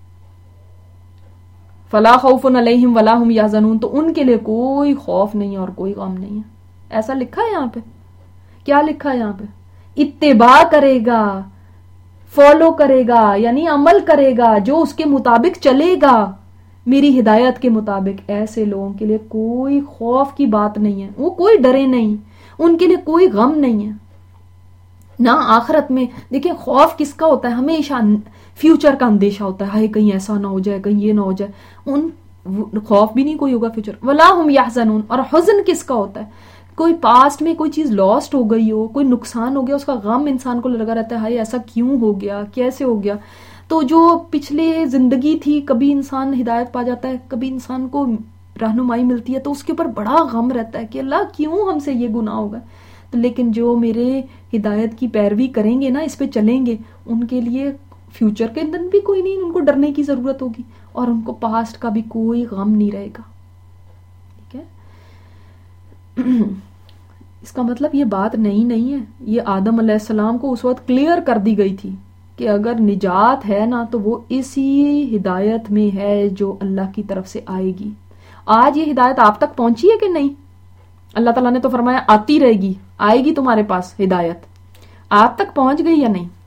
فلا خوف علیہم ولا ہم یحزنون, تو ان کے لیے کوئی خوف نہیں ہے اور کوئی غم نہیں ہے. ایسا لکھا ہے یہاں پہ. کیا لکھا ہے یہاں پہ؟ اتباع کرے گا, فالو کرے گا, یعنی عمل کرے گا, جو اس کے مطابق چلے گا میری ہدایت کے مطابق. ایسے لوگوں کے لیے کوئی خوف کی بات نہیں ہے, وہ کوئی ڈرے نہیں, ان کے لیے کوئی غم نہیں ہے نہ آخرت میں. دیکھیں خوف کس کا ہوتا ہے؟ ہمیشہ فیوچر کا اندیشہ ہوتا ہے, ہائے کہیں ایسا نہ ہو جائے, کہیں یہ نہ ہو جائے. ان خوف بھی نہیں کوئی ہوگا فیوچر. ولا ہم یحزنون. اور حزن کس کا ہوتا ہے؟ کوئی پاسٹ میں کوئی چیز لاسٹ ہو گئی ہو, کوئی نقصان ہو گیا, اس کا غم انسان کو لگا رہتا ہے, ہائے ایسا کیوں ہو گیا, کیسے ہو گیا. تو جو پچھلے زندگی تھی, کبھی انسان ہدایت پا جاتا ہے, کبھی انسان کو رہنمائی ملتی ہے, تو اس کے اوپر بڑا غم رہتا ہے کہ اللہ کیوں ہم سے یہ گناہ ہوگا. تو لیکن جو میرے ہدایت کی پیروی کریں گے نا, اس پہ چلیں گے, ان کے لیے فیوچر کے اندر بھی کوئی نہیں ان کو ڈرنے کی ضرورت ہوگی, اور ان کو پاسٹ کا بھی کوئی غم نہیں رہے گا. ٹھیک ہے. اس کا مطلب یہ بات نئی نہیں ہے, یہ آدم علیہ السلام کو اس وقت کلیئر کر دی گئی تھی کہ اگر نجات ہے نا تو وہ اسی ہدایت میں ہے جو اللہ کی طرف سے آئے گی. آج یہ ہدایت آپ تک پہنچی ہے کہ نہیں؟ اللہ تعالیٰ نے تو فرمایا آتی رہے گی, آئے گی تمہارے پاس ہدایت. آپ تک پہنچ گئی یا نہیں؟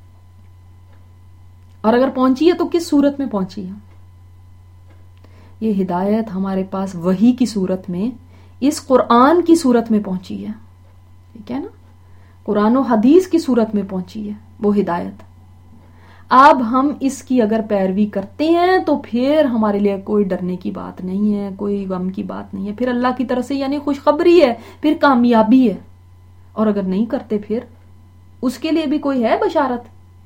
اور اگر پہنچی ہے تو کس صورت میں پہنچی ہے؟ یہ ہدایت ہمارے پاس وحی کی صورت میں, اس قرآن کی صورت میں پہنچی ہے. ٹھیک ہے نا, قرآن و حدیث کی صورت میں پہنچی ہے وہ ہدایت. اب ہم اس کی اگر پیروی کرتے ہیں تو پھر ہمارے لیے کوئی ڈرنے کی بات نہیں ہے, کوئی غم کی بات نہیں ہے. پھر اللہ کی طرف سے یعنی خوشخبری ہے, پھر کامیابی ہے. اور اگر نہیں کرتے پھر اس کے لیے بھی کوئی ہے بشارت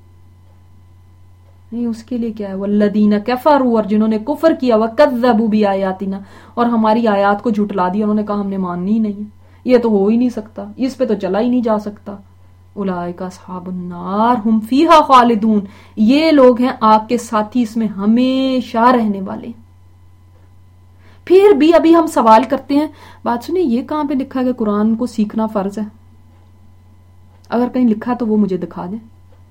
نہیں. اس کے لیے کیا ہے؟ والذین کفروا, اور جنہوں نے کفر کیا, وکذبوا بآیاتنا, اور ہماری آیات کو جھٹلا دیا, انہوں نے کہا ہم نے ماننی ہی نہیں, یہ تو ہو ہی نہیں سکتا, اس پہ تو چلا ہی نہیں جا سکتا. اولئک اصحاب النار ہم فیہا خالدون, یہ لوگ ہیں آگ کے ساتھی, اس میں ہمیشہ رہنے والے. پھر بھی ابھی ہم سوال کرتے ہیں, بات سنیں, یہ کہاں پہ لکھا ہے کہ قرآن کو سیکھنا فرض ہے؟ اگر کہیں لکھا تو وہ مجھے دکھا دیں.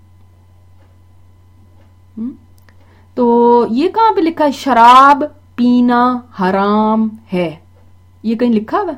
تو یہ کہاں پہ لکھا ہے شراب پینا حرام ہے؟ یہ کہیں لکھا ہوا ہے؟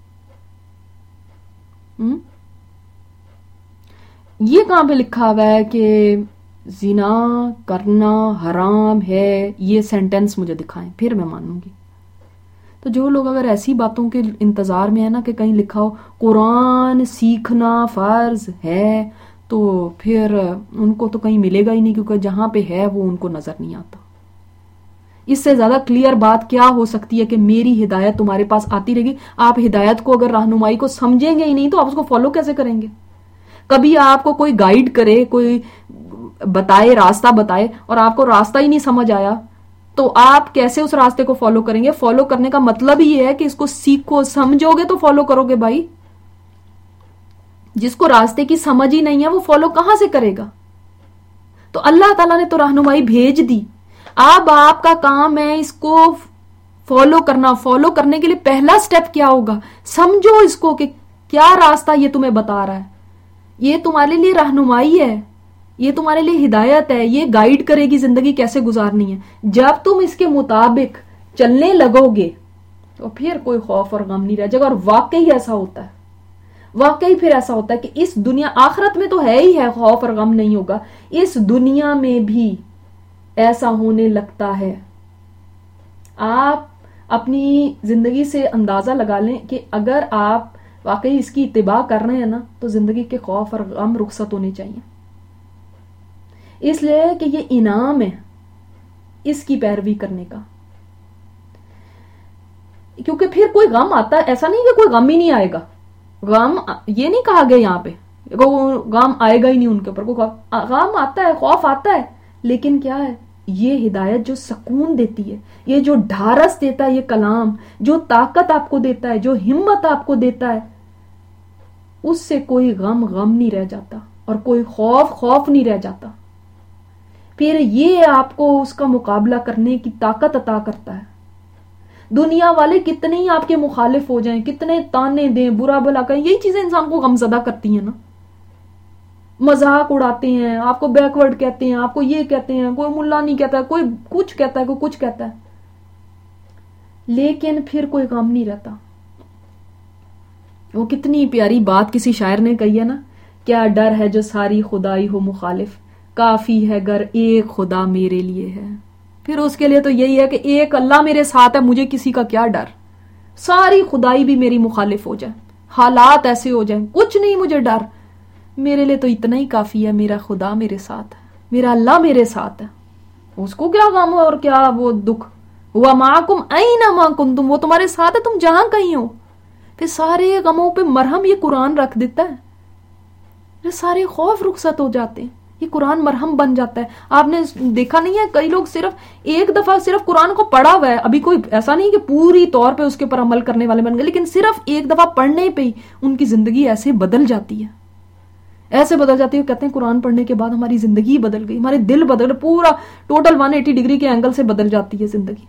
یہ کہاں پہ لکھا ہوا ہے کہ زنا کرنا حرام ہے؟ یہ سینٹینس مجھے دکھائیں پھر میں مانوں گی. تو جو لوگ اگر ایسی باتوں کے انتظار میں ہے نا کہ کہیں لکھا ہو قرآن سیکھنا فرض ہے, تو پھر ان کو تو کہیں ملے گا ہی نہیں, کیونکہ جہاں پہ ہے وہ ان کو نظر نہیں آتا. اس سے زیادہ کلیئر بات کیا ہو سکتی ہے کہ میری ہدایت تمہارے پاس آتی رہے گی. آپ ہدایت کو اگر رہنمائی کو سمجھیں گے ہی نہیں تو آپ اس کو فالو کیسے کریں گے؟ کبھی آپ کو کوئی گائیڈ کرے, کوئی بتائے, راستہ بتائے, اور آپ کو راستہ ہی نہیں سمجھ آیا تو آپ کیسے اس راستے کو فالو کریں گے؟ فالو کرنے کا مطلب ہی ہے کہ اس کو سیکھو, سمجھو گے تو فالو کرو گے بھائی. جس کو راستے کی سمجھ ہی نہیں ہے وہ فالو کہاں سے کرے گا؟ تو اللہ تعالیٰ نے تو رہنمائی بھیج دی, اب آپ کا کام ہے اس کو فالو کرنا. فالو کرنے کے لیے پہلا سٹیپ کیا ہوگا؟ سمجھو اس کو کہ کیا راستہ یہ تمہیں بتا رہا ہے. یہ تمہارے لیے رہنمائی ہے, یہ تمہارے لیے ہدایت ہے, یہ گائیڈ کرے گی زندگی کیسے گزارنی ہے. جب تم اس کے مطابق چلنے لگو گے تو پھر کوئی خوف اور غم نہیں رہ جائے گا. اور واقعی ایسا ہوتا ہے, واقعی پھر ایسا ہوتا ہے کہ اس دنیا, آخرت میں تو ہے ہی ہے خوف اور غم نہیں ہوگا, اس دنیا میں بھی ایسا ہونے لگتا ہے. آپ اپنی زندگی سے اندازہ لگا لیں کہ اگر آپ واقعی اس کی اتباع کر رہے ہیں نا تو زندگی کے خوف اور غم رخصت ہونے چاہیے. اس لیے کہ یہ انعام ہے اس کی پیروی کرنے کا. کیونکہ پھر کوئی غم آتا ہے, ایسا نہیں کہ کوئی غم ہی نہیں آئے گا. غم یہ نہیں کہا گیا یہاں پہ غم آئے گا ہی نہیں ان کے اوپر, غم آتا ہے, خوف آتا ہے, لیکن کیا ہے یہ ہدایت جو سکون دیتی ہے، یہ جو ڈھارس دیتا ہے، یہ کلام جو طاقت آپ کو دیتا ہے، جو ہمت آپ کو دیتا ہے، اس سے کوئی غم غم نہیں رہ جاتا اور کوئی خوف خوف نہیں رہ جاتا. پھر یہ آپ کو اس کا مقابلہ کرنے کی طاقت عطا کرتا ہے. دنیا والے کتنے ہی آپ کے مخالف ہو جائیں، کتنے تانے دیں، برا بھلا کہیں، یہی چیزیں انسان کو غمزدہ کرتی ہیں نا. مذاق اڑاتے ہیں، آپ کو بیکورڈ کہتے ہیں، آپ کو یہ کہتے ہیں، کوئی ملا نہیں کہتا ہے، کوئی کچھ کہتا ہے، کوئی کچھ کہتا ہے، لیکن پھر کوئی غم نہیں رہتا. وہ کتنی پیاری بات کسی شاعر نے کہی ہے نا، کیا ڈر ہے جو ساری خدائی ہو مخالف، کافی ہے گر ایک خدا میرے لیے ہے. پھر اس کے لیے تو یہی ہے کہ ایک اللہ میرے ساتھ ہے، مجھے کسی کا کیا ڈر. ساری خدائی بھی میری مخالف ہو جائے، حالات ایسے ہو جائیں، کچھ نہیں مجھے ڈر، میرے لیے تو اتنا ہی کافی ہے، میرا خدا میرے ساتھ ہے، میرا اللہ میرے ساتھ ہے. اس کو کیا غم اور کیا وہ دکھ. ہوا معکم اینما کنتم، وہ تمہارے ساتھ ہے تم جہاں کہیں ہو. پھر سارے غموں پہ مرہم یہ قرآن رکھ دیتا ہے، پھر سارے خوف رخصت ہو جاتے ہیں. یہ قرآن مرہم بن جاتا ہے. آپ نے دیکھا نہیں ہے کئی لوگ صرف ایک دفعہ صرف قرآن کو پڑھا ہوا ہے، ابھی کوئی ایسا نہیں کہ پوری طور پہ اس کے اوپر عمل کرنے والے بن گئے، لیکن صرف ایک دفعہ پڑھنے پہ ہی ان کی زندگی ایسے بدل جاتی ہے، ایسے بدل جاتی ہے. کہتے ہیں قرآن پڑھنے کے بعد ہماری زندگی بدل گئی، ہمارے دل بدل گئے، پورا ٹوٹل ون ایٹی ڈگری کے اینگل سے بدل جاتی ہے زندگی.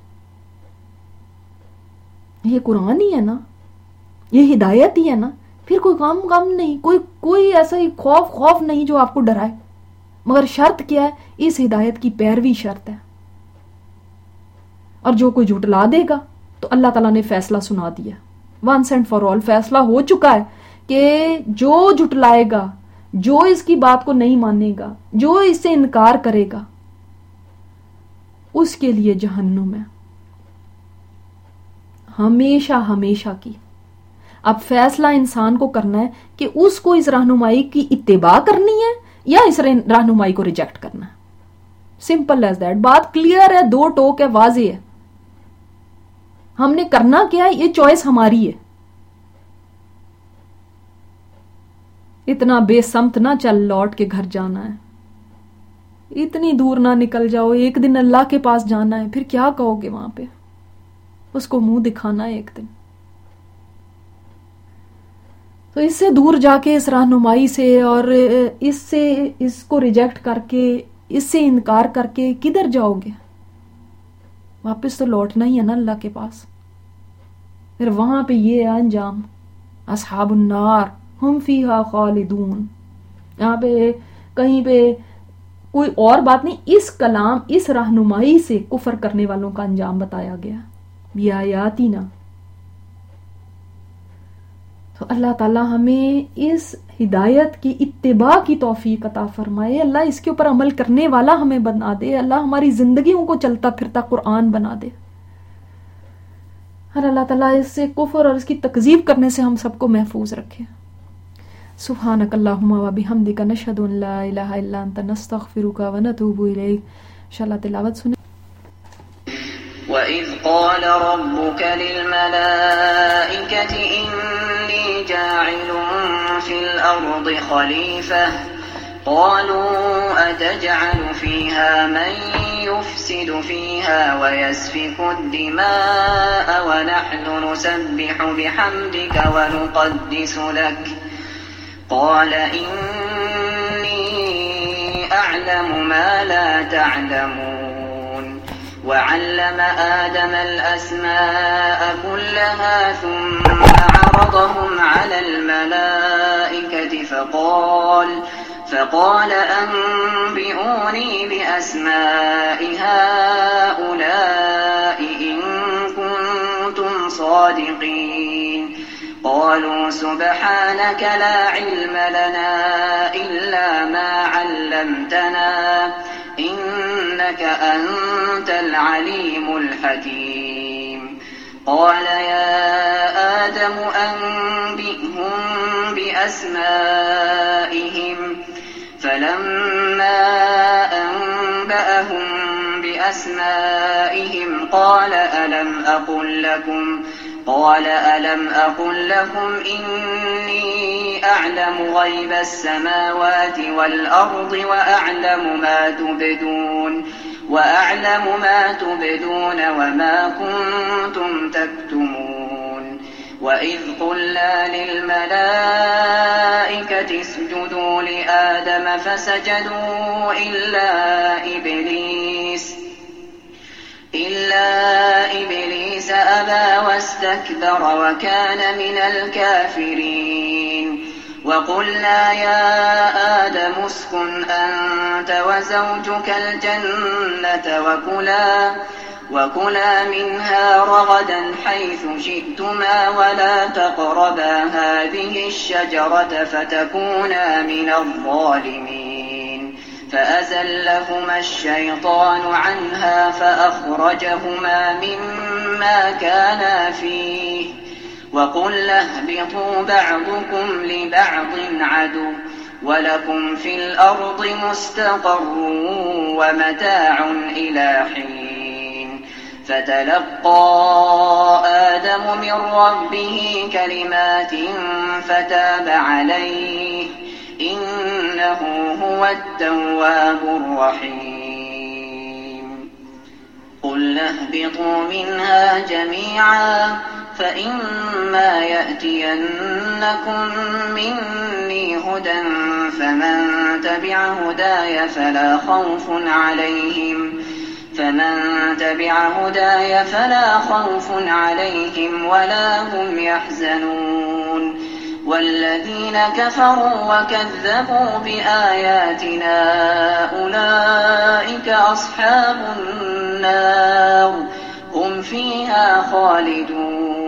یہ قرآن ہی ہے نا، یہ ہدایت ہی ہے نا. پھر کوئی غم غم نہیں، کوئی کوئی ایسا ہی خوف خوف نہیں جو آپ کو ڈرائے. مگر شرط کیا ہے؟ اس ہدایت کی پیروی شرط ہے. اور جو کوئی جھٹلا دے گا تو اللہ تعالیٰ نے فیصلہ سنا دیا، ونس اینڈ فار آل فیصلہ ہو چکا ہے کہ جو جھٹلائے گا، جو اس کی بات کو نہیں مانے گا، جو اس سے انکار کرے گا، اس کے لیے جہنم ہے ہمیشہ ہمیشہ کی. اب فیصلہ انسان کو کرنا ہے کہ اس کو اس رہنمائی کی اتباع کرنی ہے یا اس رہنمائی کو ریجیکٹ کرنا ہے. Simple as that. بات کلیئر ہے، دو ٹوک ہے، واضح ہے. ہم نے کرنا کیا ہے، یہ چوائس ہماری ہے. اتنا بے سمت نہ چل لوٹ کے گھر جانا ہے، اتنی دور نہ نکل جاؤ، ایک دن اللہ کے پاس جانا ہے. پھر کیا کہو گے وہاں پہ؟ اس کو منہ دکھانا ہے ایک دن. تو اس سے دور جا کے، اس رہنمائی سے اور اس سے اس کو ریجیکٹ کر کے، اس سے انکار کر کے کدھر جاؤ گے؟ واپس تو لوٹنا ہی ہے نا اللہ کے پاس. پھر وہاں پہ یہ انجام، اصحاب النار ہم فیہا خالدون. یہاں پہ کہیں پہ کوئی اور بات نہیں، اس کلام، اس رہنمائی سے کفر کرنے والوں کا انجام بتایا گیا. یہ آیاتی نا. تو اللہ تعالیٰ ہمیں اس ہدایت کی اتباع کی توفیق عطا فرمائے. اللہ اس کے اوپر عمل کرنے والا ہمیں بنا دے. اللہ ہماری زندگیوں کو چلتا پھرتا قرآن بنا دے. اور اللہ تعالیٰ اس سے کفر اور اس کی تکذیب کرنے سے ہم سب کو محفوظ رکھے. سبحانک اللہم و بحمدک نشہد ان لا الہ الا انت نستغفرک و نتوب الیک. انشاءاللہ تلاوت سنیں. وَإِذْ قَالَ رَبُّكَ لِلْمَلَائِكَةِ إِنِّي جَاعِلٌ فِي الْأَرْضِ خَلِيفَةً قَالُوا أَتَجْعَلُ فِيهَا مَن يُفْسِدُ فِيهَا وَيَسْفِكُ الدِّمَاءَ وَنَحْنُ نُسَبِّحُ بِحَمْدِكَ وَنُقَدِّسُ لَكَ قَالَ إِنِّي أَعْلَمُ مَا لَا تَعْلَمُونَ. وعلم آدم الأسماء كلها ثم عرضهم على الملائكة فقال فقال أنبئوني بأسماء هؤلاء إن كنتم صادقين. قالوا سبحانك لا علم لنا إلا ما علمتنا إنك أنت العليم الحكيم. قال يا آدم أنبئهم بأسمائهم فلما أنبأهم بأسمائهم قال ألم أقل لكم قال ألم أقل لكم إني أعلم غيب السماوات والأرض وأعلم ما تبدون وأعلم ما تبدون وما كنتم تكتمون وإذ قلنا للملائكة اسجدوا لآدم فسجدوا إلا إبليس إلا إبليس أبى واستكبر وكان من الكافرين وقلنا يا آدم اسكن أنت وزوجك الجنة وكلا وكلا منها رغدا حيث شئتما ولا تقربا هذه الشجرة فتكونا من الظالمين فأزلهما الشيطان عنها فأخرجهما مما كانا فيه وقلنا اهبطوا بعضكم لبعض عدو ولكم في الأرض مستقر ومتاع إلى حين فتلقى آدم من ربه كلمات فتاب عليه إنه هو التواب الرحيم قلنا اهبطوا منها جميعا فإما يأتينكم مني هدى فمن تبع هداي فلا خوف عليهم فمن تبع هداي فلا خوف عليهم ولا هم يحزنون والذين كفروا وكذبوا بآياتنا أولئك أصحاب النار هم فيها خالدون